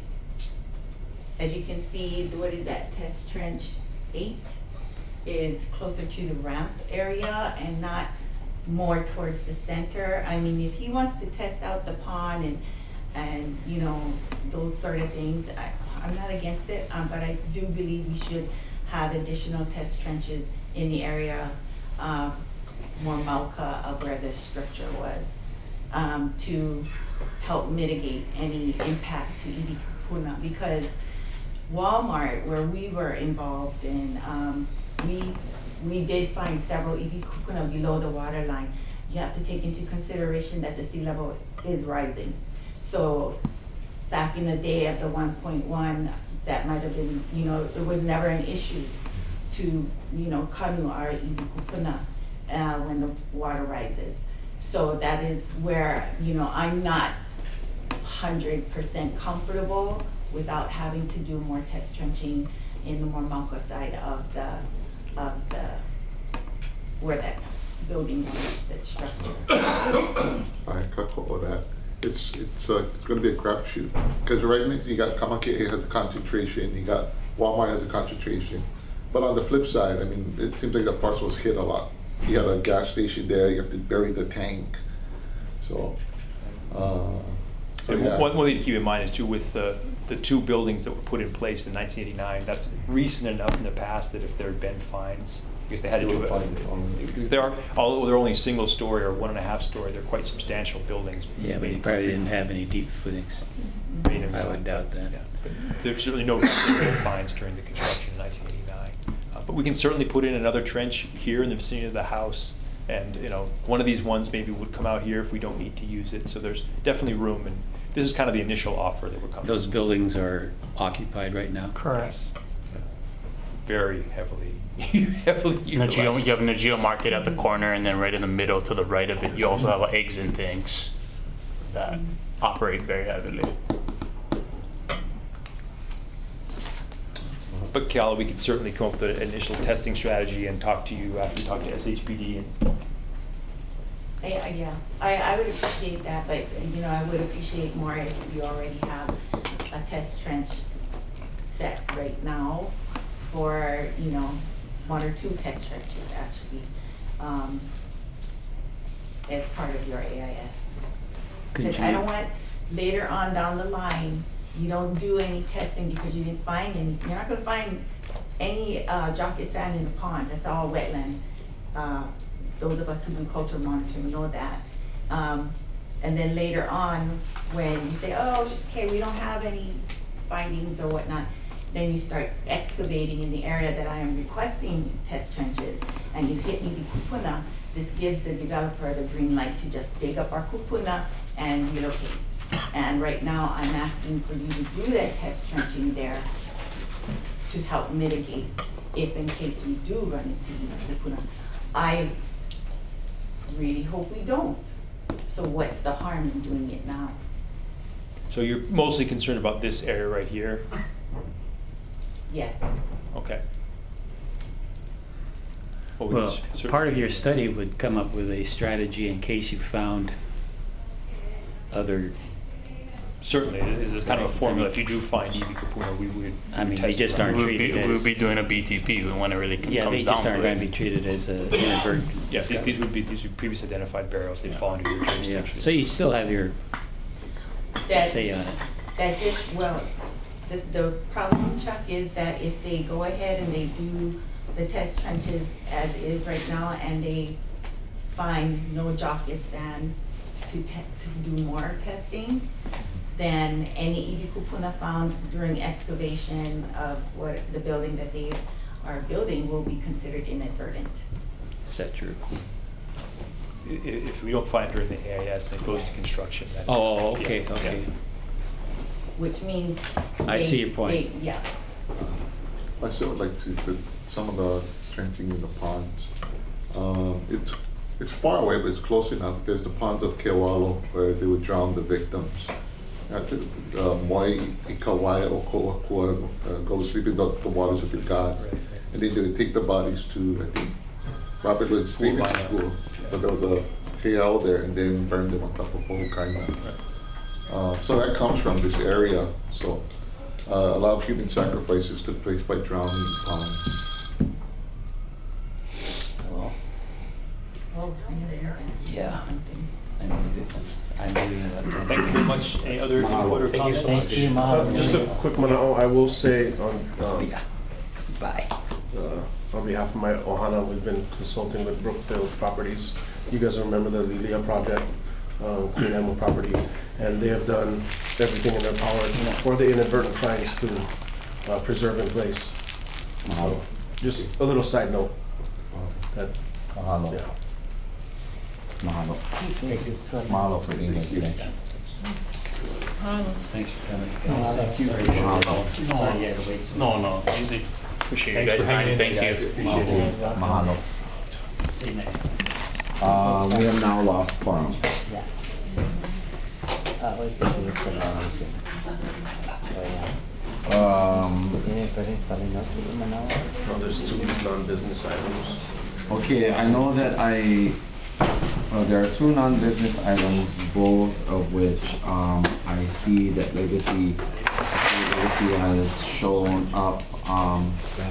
as you can see, what is that, test trench eight is closer to the ramp area and not more towards the center. I mean, if he wants to test out the pond and, and you know, those sort of things, I, I'm not against it, um, but I do believe we should have additional test trenches in the area uh, more Mauka of where the structure was, um, to help mitigate any impact to Iwi Kupuna, because Walmart, where we were involved in, um, we we did find several Iwi Kupuna below the water line. You have to take into consideration that the sea level is rising. So back in the day of the one point one, that might have been, you know, it was never an issue to, you know, kanu our Iwi Kupuna uh, when the water rises. So that is where, you know, I'm not one hundred percent comfortable without having to do more test trenching in the more Mauka side of the, of the, where that building was, that structure. I cut all that. It's it's uh, it's going to be a crapshoot, because right now you got Kamakea has a concentration, you got Walmart has a concentration, but on the flip side, I mean, it seems like that parcel was hit a lot. You had a gas station there, you have to bury the tank, so. Uh, so And yeah. one, one thing to keep in mind is too, with the, the two buildings that were put in place in nineteen eighty-nine, that's recent enough in the past that if there had been fines, because they had to do it. Because they are, although they're only single story or one and a half story, they're quite substantial buildings. Yeah, but you probably didn't have any deep footings. I would doubt that. Yeah. But there's certainly no fines during the construction in nineteen eighty-nine. Uh, but we can certainly put in another trench here in the vicinity of the house And, you know, one of these ones maybe would come out here if we don't need to use it. So there's definitely room, and this is kind of the initial offer that we're coming. Those buildings are occupied right now? Correct. Very heavily, heavily utilized. Nageo, you have Nageo Market at the corner, and then right in the middle to the right of it, you also have eggs and things that operate very heavily. But Cal, we could certainly come up with an initial testing strategy and talk to you after we talk to S H P D. And I, I, yeah, I, I would appreciate that, but, you know, I would appreciate more if you already have a test trench set right now for, you know, one or two test trenches actually, um, as part of your A I S. Because I don't want later on down the line, you don't do any testing because you didn't find any, you're not gonna find any uh, jockey sand in the pond, that's all wetland. Uh, those of us who do culture monitoring know that. Um, and then later on, when you say, oh, okay, we don't have any findings or whatnot, then you start excavating in the area that I am requesting test trenches, and you hit Ibi Kupuna, this gives the developer the green light to just dig up our kupuna and relocate. And right now, I'm asking for you to do that test trenching there to help mitigate if in case we do run into Ibi Kupuna. I really hope we don't. So what's the harm in doing it now? so you're mostly concerned about this area right here? Yes. Okay. Well, we Well, can cer- part of your study would come up with a strategy in case you found other, Certainly, it is kind of a formula. If you do find Ibi Kupuna, we would. I mean, they test just it. aren't We'll be, treated we'll as, be doing a B T P when it really comes yeah, down they to just aren't going to it. be treated as a inadvertent. Yes, these, these would be these would previously identified barrels. They'd fall under your Yeah, jurisdiction. so you still have your That- say on it. That's it, well, the, the problem, Chuck, is that if they go ahead and they do the test trenches as is right now, and they find no jockey sand to te- to do more testing, then any Ibi Kupuna found during excavation of what, the building that they are building will be considered inadvertent. Set your, I- If we don't find her in the A I S and it goes to construction, then. oh, okay, Yeah, okay. yeah. Which means. I they- see your point. they- Yeah. I still would like to see the, some of the trenching in the ponds. Um, it's, it's far away, but it's close enough. There's the ponds of Kewalo where they would drown the victims. At the, uh, Moi Ikawai Okoakua, uh, go to sleep in the, the waters of the god. Right, right. And then they would take the bodies to, I think, Robert Wood Stevens lineup. School. But there was a heiau there, and then burned them on top of Hohokaina. Uh, so that comes from this area. So uh, a lot of human sacrifices took place by drowning in ponds. well, Well, I never knew that. Yeah. Something. I mean, I'm leaving it up to. Thank you very much. Any other input or Thank you comments? so much. Thank you, Uh, Mahalo. Just a quick manao, I will say on, Oh, um, yeah. Bye. uh, on behalf of my Ohana, we've been consulting with Brookfield Properties. You guys remember the Lilia project, um, Queen Animal property, and they have done everything in their power for the inadvertent crimes to uh, preserve in place. So, just a little side note. That, Mahalo. yeah. Mahalo. Mahalo for being here today. Thanks for coming. Thank you. Mahalo. Sorry you had to wait so No, long. no, easy. Appreciate you Thanks guys' for hanging time. in Thank there, you. guys. Appreciate it. Mahalo. See you next time. Uh, we have now lost quorum. Yeah. Ah, wait, this is for now. Um, Now there's two non-business items. okay, I know that I, uh, there are two non-business items, both of which, um, I see that Legacy, Legacy has shown up, um,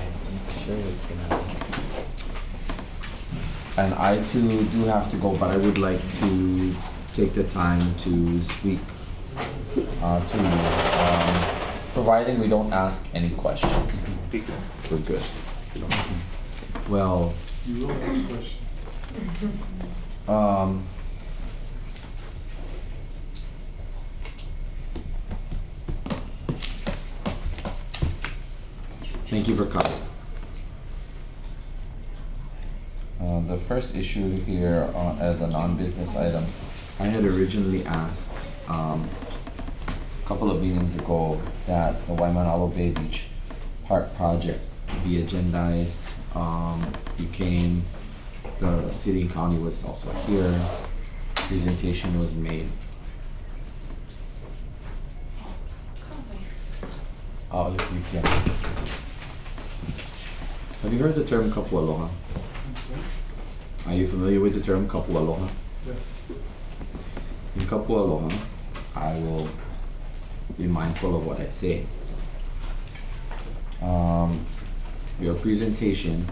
and I too do have to go, but I would like to take the time to speak, uh, to you, um, providing we don't ask any questions. We're good. Well, You will ask questions. um, thank you for coming. Um, um, the first issue here uh, as a non-business item, I had originally asked um, a couple of meetings ago that the Waimanalo Bay Beach Park project be agendized. Um, you came, the city and county was also here, presentation was made. Oh, you you can. Have you heard the term kapu aloha? Are you familiar with the term kapu aloha? Yes. In kapu aloha, I will be mindful of what I say. Um, your presentation,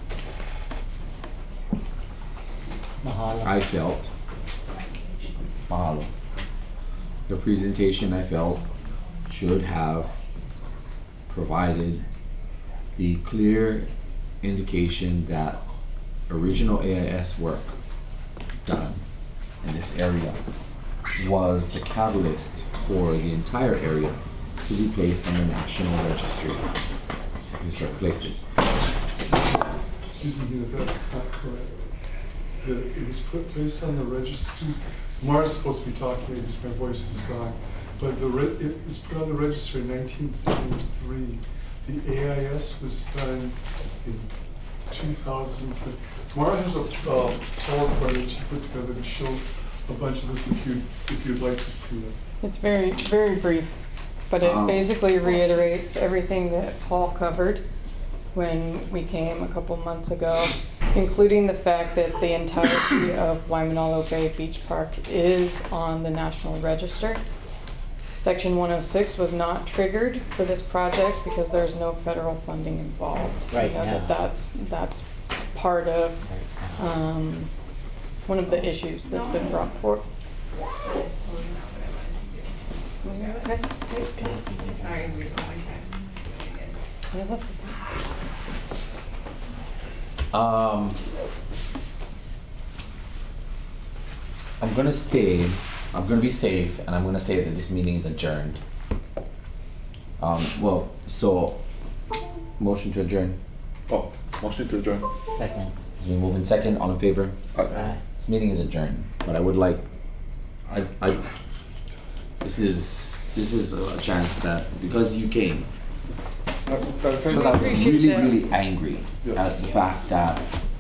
Mahalo. I felt, mahalo. Your presentation, I felt, should have provided the clear indication that original A I S work done in this area was the catalyst for the entire area to be placed on the National Registry. These are places. Excuse me, if that's not correct. The, it was put placed on the registry. Mara's supposed to be talking, because my voice is gone. But the re it was put on the registry in nineteen seventy-three. The A I S was done in two thousand. Mara has a uh, PowerPoint that she put together to show a bunch of this if you if you'd like to see it. It's very very brief, but it Um, basically reiterates everything that Paul covered when we came a couple months ago, including the fact that the entirety of Waimanalo Bay Beach Park is on the National Register. Section one oh six was not triggered for this project because there's no federal funding involved. Right You know, now. that that's that's part of um, one of the issues that's been brought forth. Okay. Sorry, we're Yeah, that's- Um, I'm gonna stay, I'm gonna be safe, and I'm gonna say that this meeting is adjourned. Um, well, so, motion to adjourn. Oh, motion to adjourn. Second. It's been moved in second, all in favor? Aye. This meeting is adjourned, but I would like, I, I, this is, this is a chance that, because you came, I, I think because I was appreciate really, that. really angry at Yes. the fact that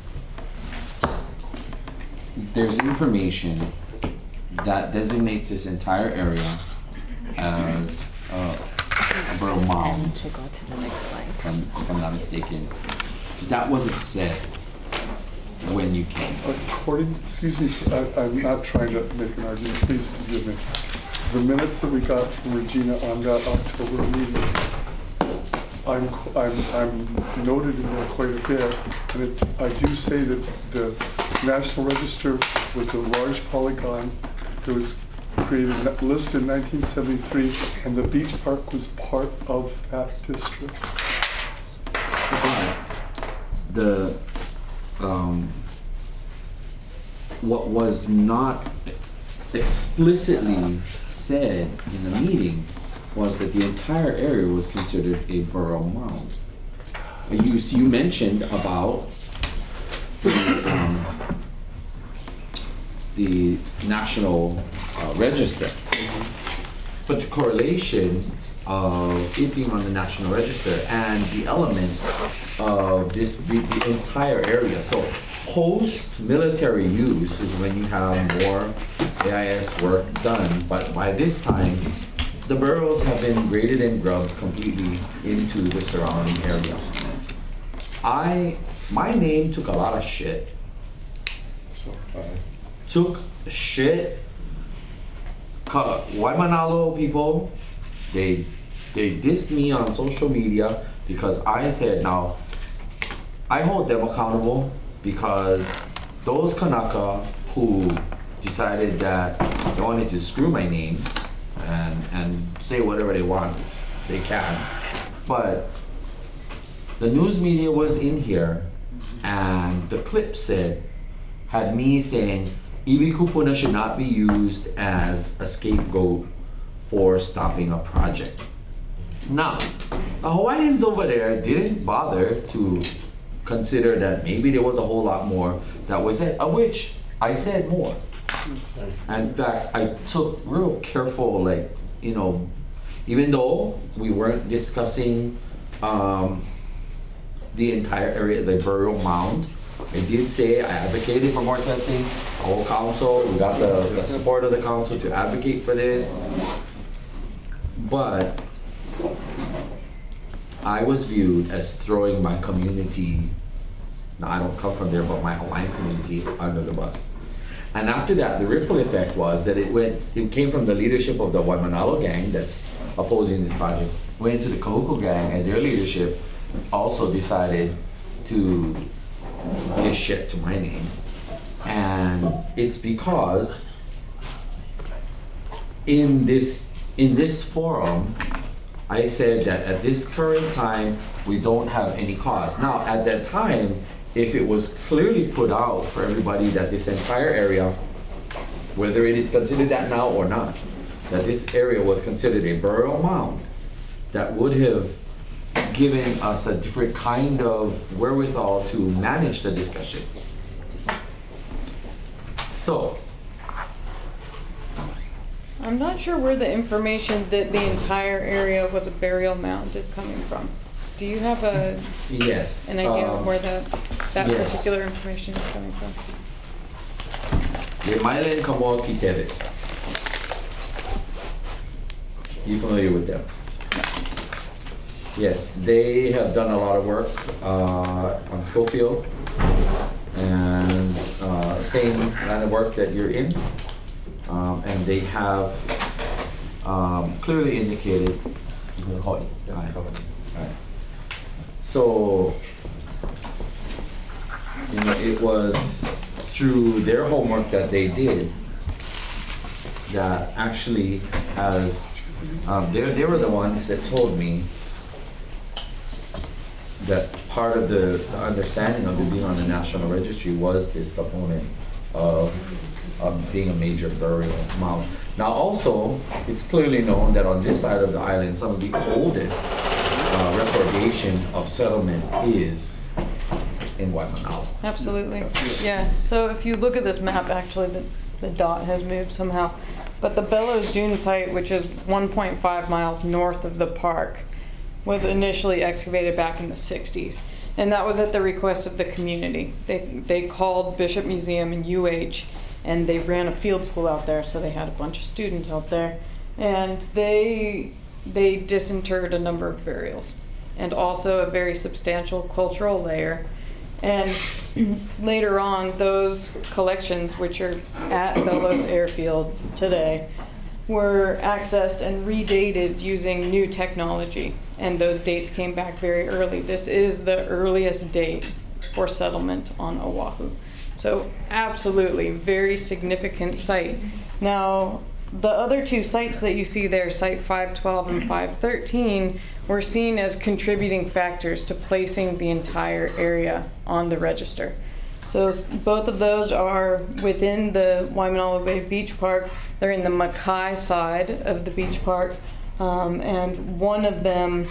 there's information that designates this entire area as uh, a borough mound, To go to the next slide. if I'm, if I'm not mistaken. That wasn't said when you came. According, excuse me, I, I'm not trying to make an argument, please forgive me. The minutes that we got from Regina on that October meeting, I'm, I'm, I'm noted in there quite a bit, and it, I do say that the National Register was a large polygon that was created, listed in nineteen seventy-three, and the beach park was part of that district. The, um, what was not explicitly said in the meeting was that the entire area was considered a borough mound. You, you mentioned about the, um, the National uh, Register, but the correlation of it being on the National Register and the element of this, the, the entire area. So post-military use is when you have more A I S work done, but by this time, the boroughs have been graded and grubbed completely into the surrounding area. I, my name took a lot of shit. So, uh, Took shit. Ca- Waimanalo people, they they dissed me on social media because I said, now, I hold them accountable because those Kanaka who decided that they wanted to screw my name and and say whatever they want, they can. But the news media was in here, and the clip said, had me saying, Iwi Kupuna should not be used as a scapegoat for stopping a project. Now, the Hawaiians over there didn't bother to consider that maybe there was a whole lot more that was said, of which I said more. And in fact, I took real careful, like, you know, even though we weren't discussing um, the entire area as a burial mound, I did say I advocated for more testing. Our council, we got the, the support of the council to advocate for this. But I was viewed as throwing my community, now I don't come from there, but my Hawaiian community under the bus. And after that, the ripple effect was that it went, it came from the leadership of the Waimanalo gang that's opposing this project, went to the Kahuku gang, and their leadership also decided to give shit to my name. And it's because in this in this forum, I said that at this current time, we don't have any cause. Now, at that time, if it was clearly put out for everybody that this entire area, whether it is considered that now or not, that this area was considered a burial mound, that would have given us a different kind of wherewithal to manage the discussion. So, I'm not sure where the information that the entire area was a burial mound is coming from. Do you have a yes, an idea um, of where that that yes. particular information is coming from? The Mailen Kamoa Kiteves. You familiar with them? Yes, they have done a lot of work uh, on Schofield, and uh, same line of work that you're in, um, and they have um, clearly indicated. So, you know, it was through their homework that they did that actually has um, they they were the ones that told me that part of the, the understanding of it being on the National Registry was this component of, of being a major burial mound. Now also, it's clearly known that on this side of the island, some of the oldest uh, recordation of settlement is in Waimanalo. Absolutely, yeah. So if you look at this map, actually the, the dot has moved somehow. But the Bellows Dune site, which is one point five miles north of the park, was initially excavated back in the sixties. And that was at the request of the community. They they called Bishop Museum and U H, and they ran a field school out there, so they had a bunch of students out there. And they they disinterred a number of burials, and also a very substantial cultural layer. And later on, those collections, which are at Bellows Airfield today, were accessed and redated using new technology. And those dates came back very early. This is the earliest date for settlement on Oahu. So absolutely, very significant site. Now, the other two sites that you see there, Site five twelve and five thirteen, were seen as contributing factors to placing the entire area on the register. So both of those are within the Waimanalo Bay Beach Park. They're in the Makai side of the beach park, um, and one of them,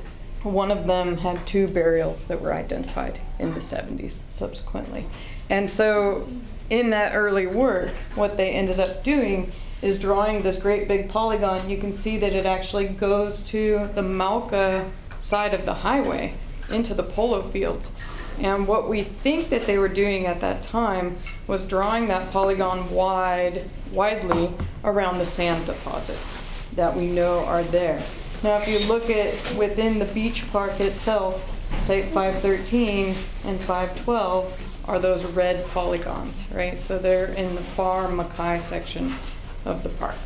one of them had two burials that were identified in the seventies subsequently. And so, in that early work, what they ended up doing is drawing this great big polygon. You can see that it actually goes to the Mauka side of the highway into the polo fields. And what we think that they were doing at that time was drawing that polygon wide, widely around the sand deposits that we know are there. Now, if you look at within the beach park itself, Site five thirteen and five twelve are those red polygons, right? So they're in the far Makai section of the park.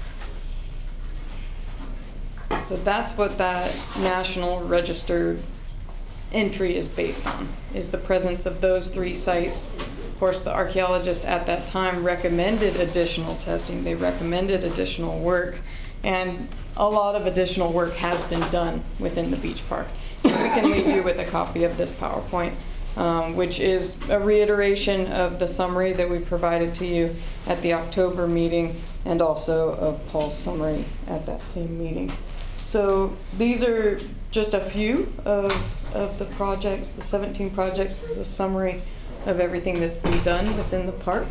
So that's what that National Register entry is based on, is the presence of those three sites. Of course, the archaeologists at that time recommended additional testing. They recommended additional work, and a lot of additional work has been done within the beach park. And we can leave you with a copy of this PowerPoint, um, which is a reiteration of the summary that we provided to you at the October meeting, and also of Paul's summary at that same meeting. So these are just a few of of the projects. The seventeen projects is a summary of everything that's been done within the park.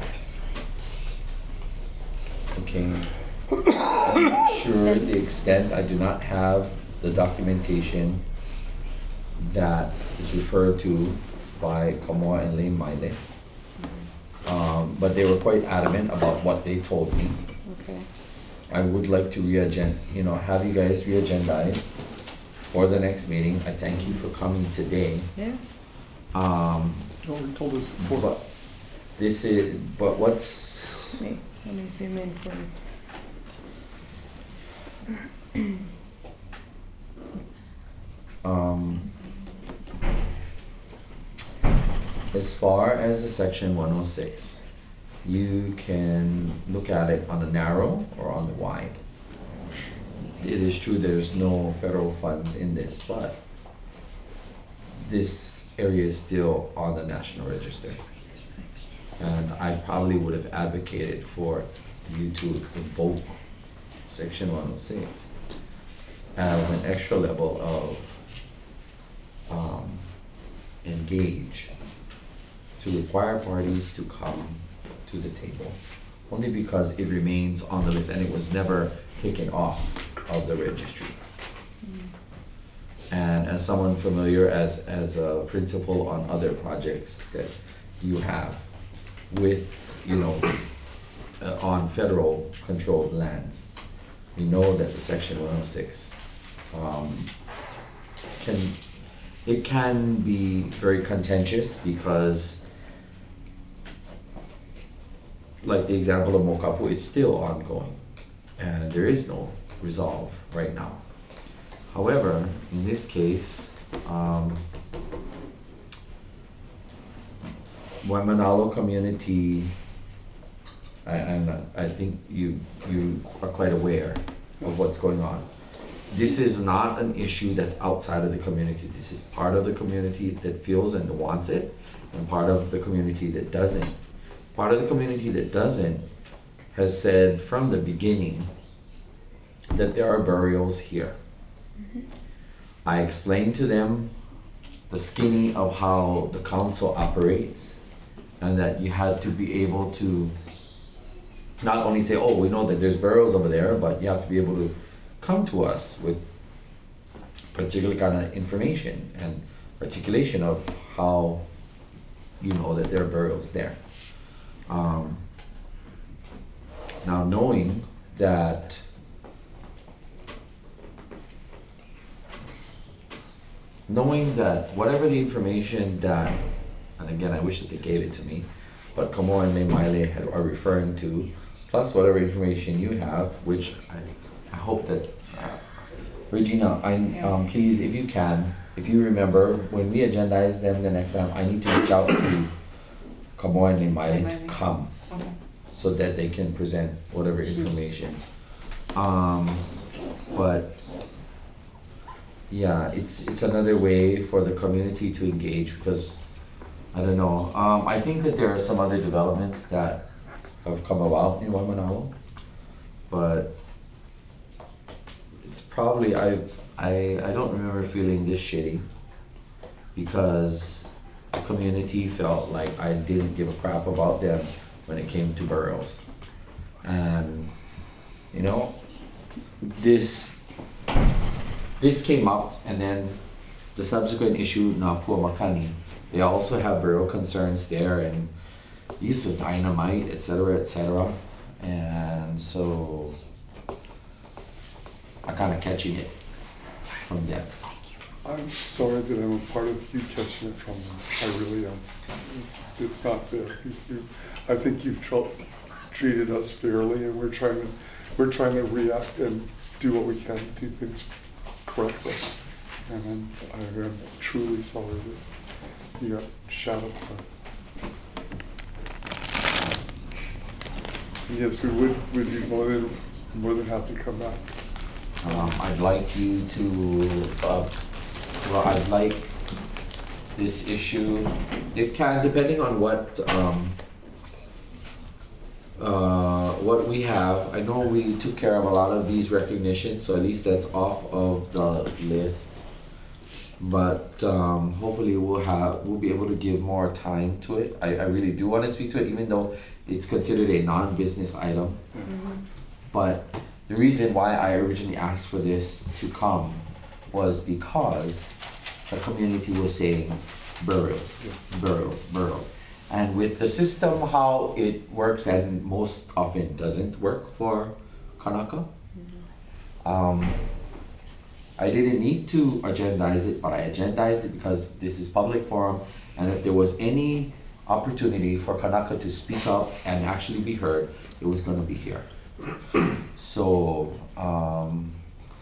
Okay. I'm not sure the extent. I do not have the documentation that is referred to by Kamoa and Lane Maile. Um, but they were quite adamant about what they told me. Okay. I would like to re-agenda, you know, have you guys re-agendize for the next meeting. I thank you for coming today. Yeah. Um, Oh, we told us before. but this is, but what's, Me. Let me zoom in for you. um, as far as the section one oh six, you can look at it on the narrow or on the wide. It is true there's no federal funds in this, but this area is still on the National Register. And I probably would have advocated for you to invoke section one oh six as an extra level of um, engage to require parties to come to the table, only because it remains on the list and it was never taken off of the registry. And as someone familiar as, as a principal on other projects that you have with, you know, uh, on federal controlled lands, you know that the section one oh six um, can, it can be very contentious because, like the example of Mokapu, it's still ongoing and there is no resolve right now. However, in this case, um, Waimanalo community, I, I'm, I think you you are quite aware of what's going on. This is not an issue that's outside of the community. This is part of the community that feels and wants it, and part of the community that doesn't. Part of the community that doesn't has said from the beginning that there are burials here. I explained to them the skinny of how the council operates and that you had to be able to not only say, oh, we know that there's burials over there, but you have to be able to come to us with particular kind of information and articulation of how you know that there are burials there. Um, now knowing that knowing that whatever the information that, and again, I wish that they gave it to me, but Kamoa and Maile are referring to, plus whatever information you have, which I, I hope that, uh, Regina, I, um, please, if you can, if you remember, when we agendize them the next time, I need to reach out to Kamoa and Maile to come, Okay. so that they can present whatever information. Um, but yeah, it's it's another way for the community to engage because I don't know. Um, I think that there are some other developments that have come about in Waimanalo, but it's probably I I I don't remember feeling this shitty because the community felt like I didn't give a crap about them when it came to burials, and you know this. This came up, and then the subsequent issue, Napua Makani, they also have burial concerns there and use of dynamite, et cetera, et cetera. And so I'm kind of catching it from them. I'm sorry that I'm a part of you catching it from them. I really am. It's, it's not fair. You, I think you've tr- treated us fairly, and we're trying to we're trying to react and do what we can to do things correctly. And I'm, I am truly sorry that you got shot up. Yes, we would would be more than more than happy to come back. Um, I'd like you to, uh, well, I'd like this issue, if can, depending on what um, uh, what we have. I know we took care of a lot of these recognitions, so at least that's off of the list. but um, hopefully we'll have we'll be able to give more time to it. I, I really do want to speak to it, even though it's considered a non-business item. Mm-hmm. But the reason why I originally asked for this to come was because the community was saying burials, Yes. burials, burials. And with the system, how it works, and most often doesn't work for Kanaka, um, I didn't need to agendize it, but I agendized it because this is public forum, and if there was any opportunity for Kanaka to speak up and actually be heard, it was going to be here. So, um,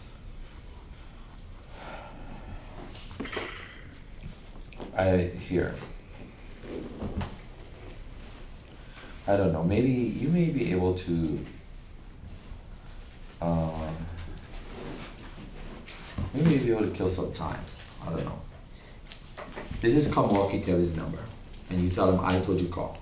I here. I don't know. Maybe you may be able to. Um, you may be able to kill some time. I don't know. This is Kamoa Kitevi's number, and you tell him I told you call.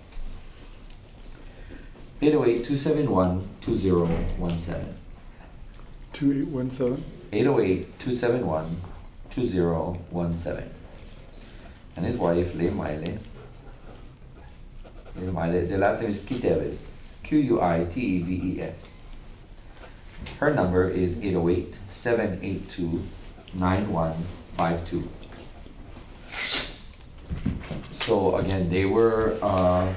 eight oh eight, two seven one, two zero one seven. two eight one seven? eight oh eight, two seven one, two zero one seven. And his wife, Le Maile. Le Maile, the last name is Kiteves. Q U I T E V E S. Her number is eight oh eight, seven eight two, nine one five two. So again, they were uh,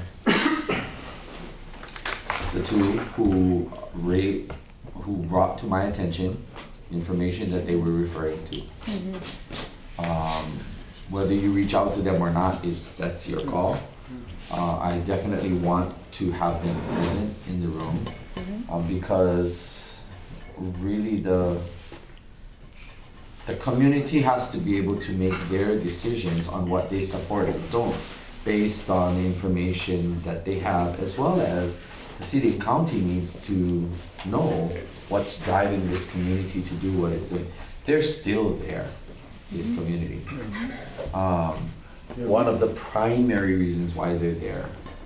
the two who ra- who brought to my attention information that they were referring to. Mm-hmm. Um, whether you reach out to them or not is that's your call. Uh, I definitely want to have them present in the room uh, because really the the community has to be able to make their decisions on what they support and don't based on the information that they have, as well as the city and county needs to know what's driving this community to do what it's doing. They're still there, this community. Um, one of the primary reasons why they're there,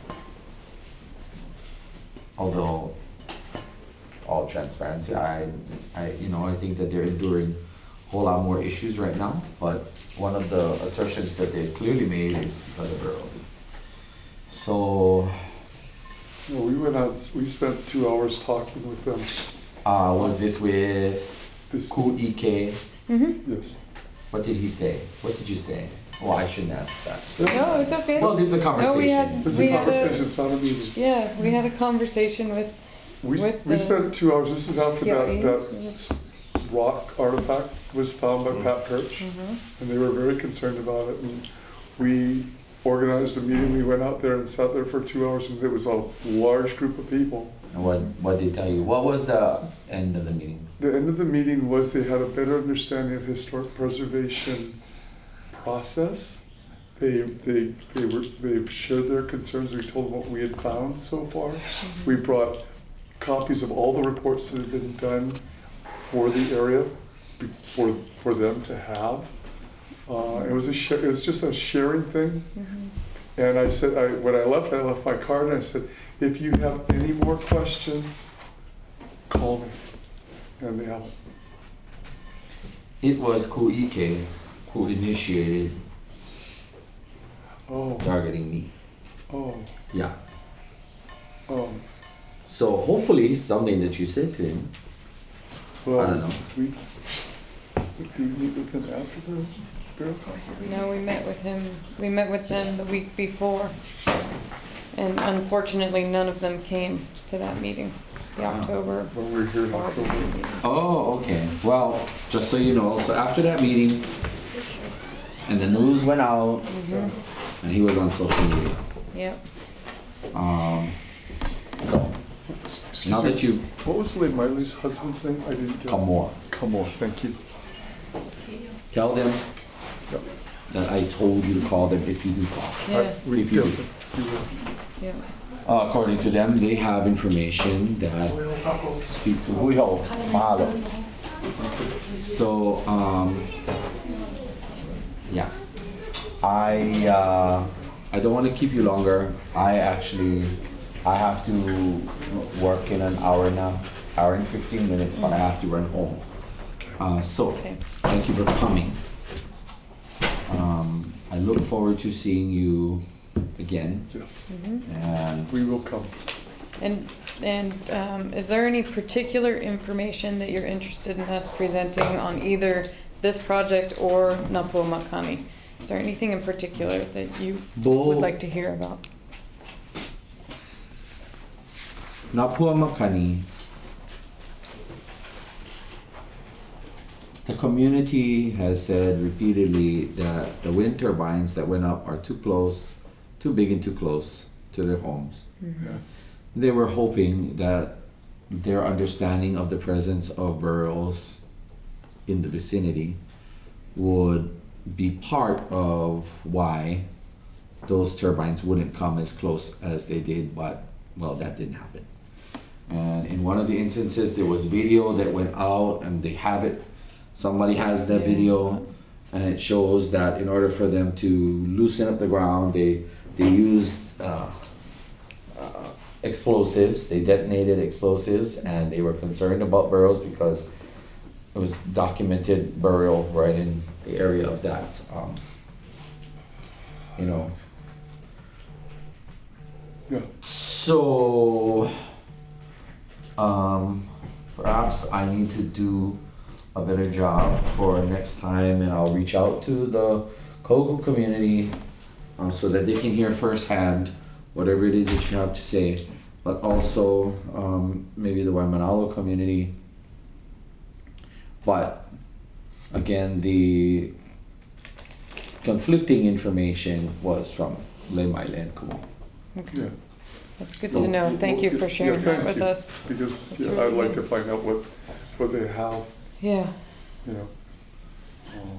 although all transparency, I, I, you know, I think that they're enduring a whole lot more issues right now, but one of the assertions that they clearly made is because of girls. So, No, we went out, we spent two hours talking with them. uh, was this with This Ku Ike? Mm-hmm. Yes. What did he say? What did you say? Oh, I shouldn't ask that. No, it's okay. Well, this is a No, we had, conversation. It's we a had conversation, a, it's not a meeting. yeah, we had a conversation with, We, with we the- spent two hours, this is after Yeah, that, we- that s- rock artifact was found by Pat Perch, Mhm. and they were very concerned about it, and we organized a meeting, we went out there and sat there for two hours, and it was a large group of people. And what what did they tell you? What was the end of the meeting? The end of the meeting was they had a better understanding of historic preservation process. They, they, they were, they've shared their concerns, we told them what we had found so far. We brought copies of all the reports that had been done for the area, be- for, for them to have. Uh, it was a share, it was just a sharing thing. Mhm. And I said, I, when I left, I left my card and I said, if you have any more questions, call me. And they haven't. It was Ku Ike who initiated Oh, targeting me. oh, Yeah. oh. So hopefully something that you said to him. Well, I don't know. We, do you meet with them after the burial concert? no, we met with him, we met with them the week before. And unfortunately, none of them came to that meeting, the Ah. October. When we were here in August October. meeting. Oh, okay. Well, just so you know, so after that meeting, and the news went out, Mhm. and he was on social media. Yep. Um, so, now that you've What was Lynn Miley's husband's name? I didn't get. come more, Come on, thank you. tell them Yep. that I told you to call them if you do call. Yeah, We If you did. do. You will. yeah. Uh, according to them, they have information that speaks of Huiho, Mahalo. So, um, yeah. I, uh, I don't want to keep you longer. I actually, I have to work in an hour now, hour and fifteen minutes, but I have to run home. Uh, so, Okay. thank you for coming. I look forward to seeing you again. Yes. Mhm. And we will come. And and um, is there any particular information that you're interested in us presenting on either this project or Napua Makani? Is there anything in particular that you Bo- would like to hear about? Napua Makani, the community has said repeatedly that the wind turbines that went up are too close, too big and too close to their homes. Mm-hmm. Yeah. They were hoping that their understanding of the presence of burrows in the vicinity would be part of why those turbines wouldn't come as close as they did, but well, that didn't happen. And in one of the instances, there was video that went out, and they have it. Somebody has the video, and it shows that in order for them to loosen up the ground, they they used uh, uh, explosives. They detonated explosives, and they were concerned about burrows because it was documented burial right in the area of that. Um, you know. Yeah. So, um, perhaps I need to do a better job for next time, and I'll reach out to the Kogu community um, so that they can hear firsthand whatever it is that you have to say, but also um, maybe the Waimanalo community. But again, the conflicting information was from Lemaile and Kumo. Okay. Yeah. That's good So- to know. Thank you for Yeah, sharing thank that with you, us. Because That's yeah, really I'd like good. to find out what, what they have, Yeah. you know. Um,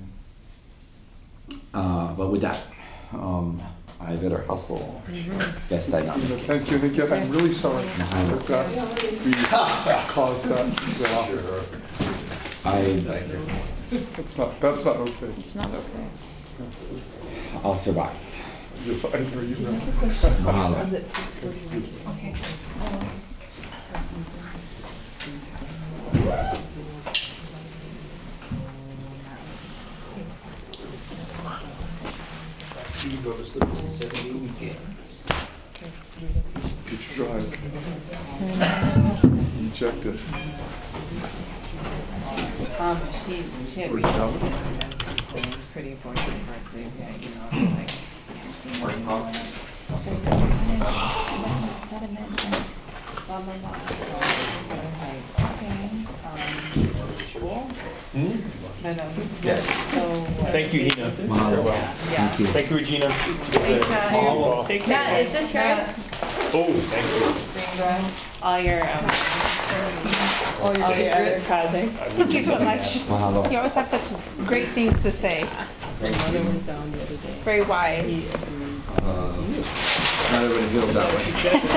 Uh, but with that, um, I better hustle. Mhm. Best I not. you know, Thank you, and again, I'm really sorry Mahalo. that that we caused that. Yeah. I, It's not, that's not okay. It's not okay. I'll survive. Yes, I know you know. Mahalo. Did you drive? Eject it. Um, she, she had Or reached down. pretty important for us, so, yeah, you know, like. Morning, Pops. Hmm? No, no. Yeah. So. uh, Thank you, Hina. Mahalo. Yeah. Thank you. Thank you, Regina. Thanks, Matt. Mahalo. Thanks, Matt, is this yours? Oh, thank you. All your, um, All your all your other secrets. projects. Thank you so much. Mahalo. You always have such great things to say. So mother went down the other day. Very wise. Uh, not everybody feels that way.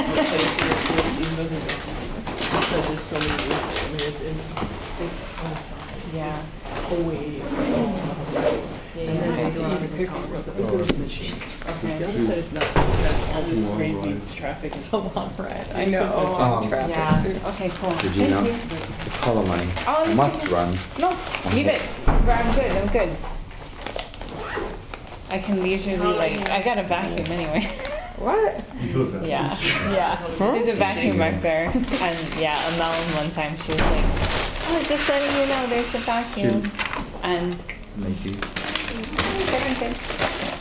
Because there's so many, I mean, it's in, it's on side. Yeah. Away. And then they go out and pick up the machine. Okay. The other side is not, that's all this crazy traffic. It's a long ride. I know. Um, Traffic Yeah, too. okay, cool. Regina, Thank you. the color money Oh, you must can- run. No, leave it. I'm good, I'm good. I can leisurely, like, I got a vacuum anyway. What? Yeah, yeah. There's a vacuum back there. And yeah, Melon one time, she was like, oh, just letting you know there's a vacuum. And Thank you. everything.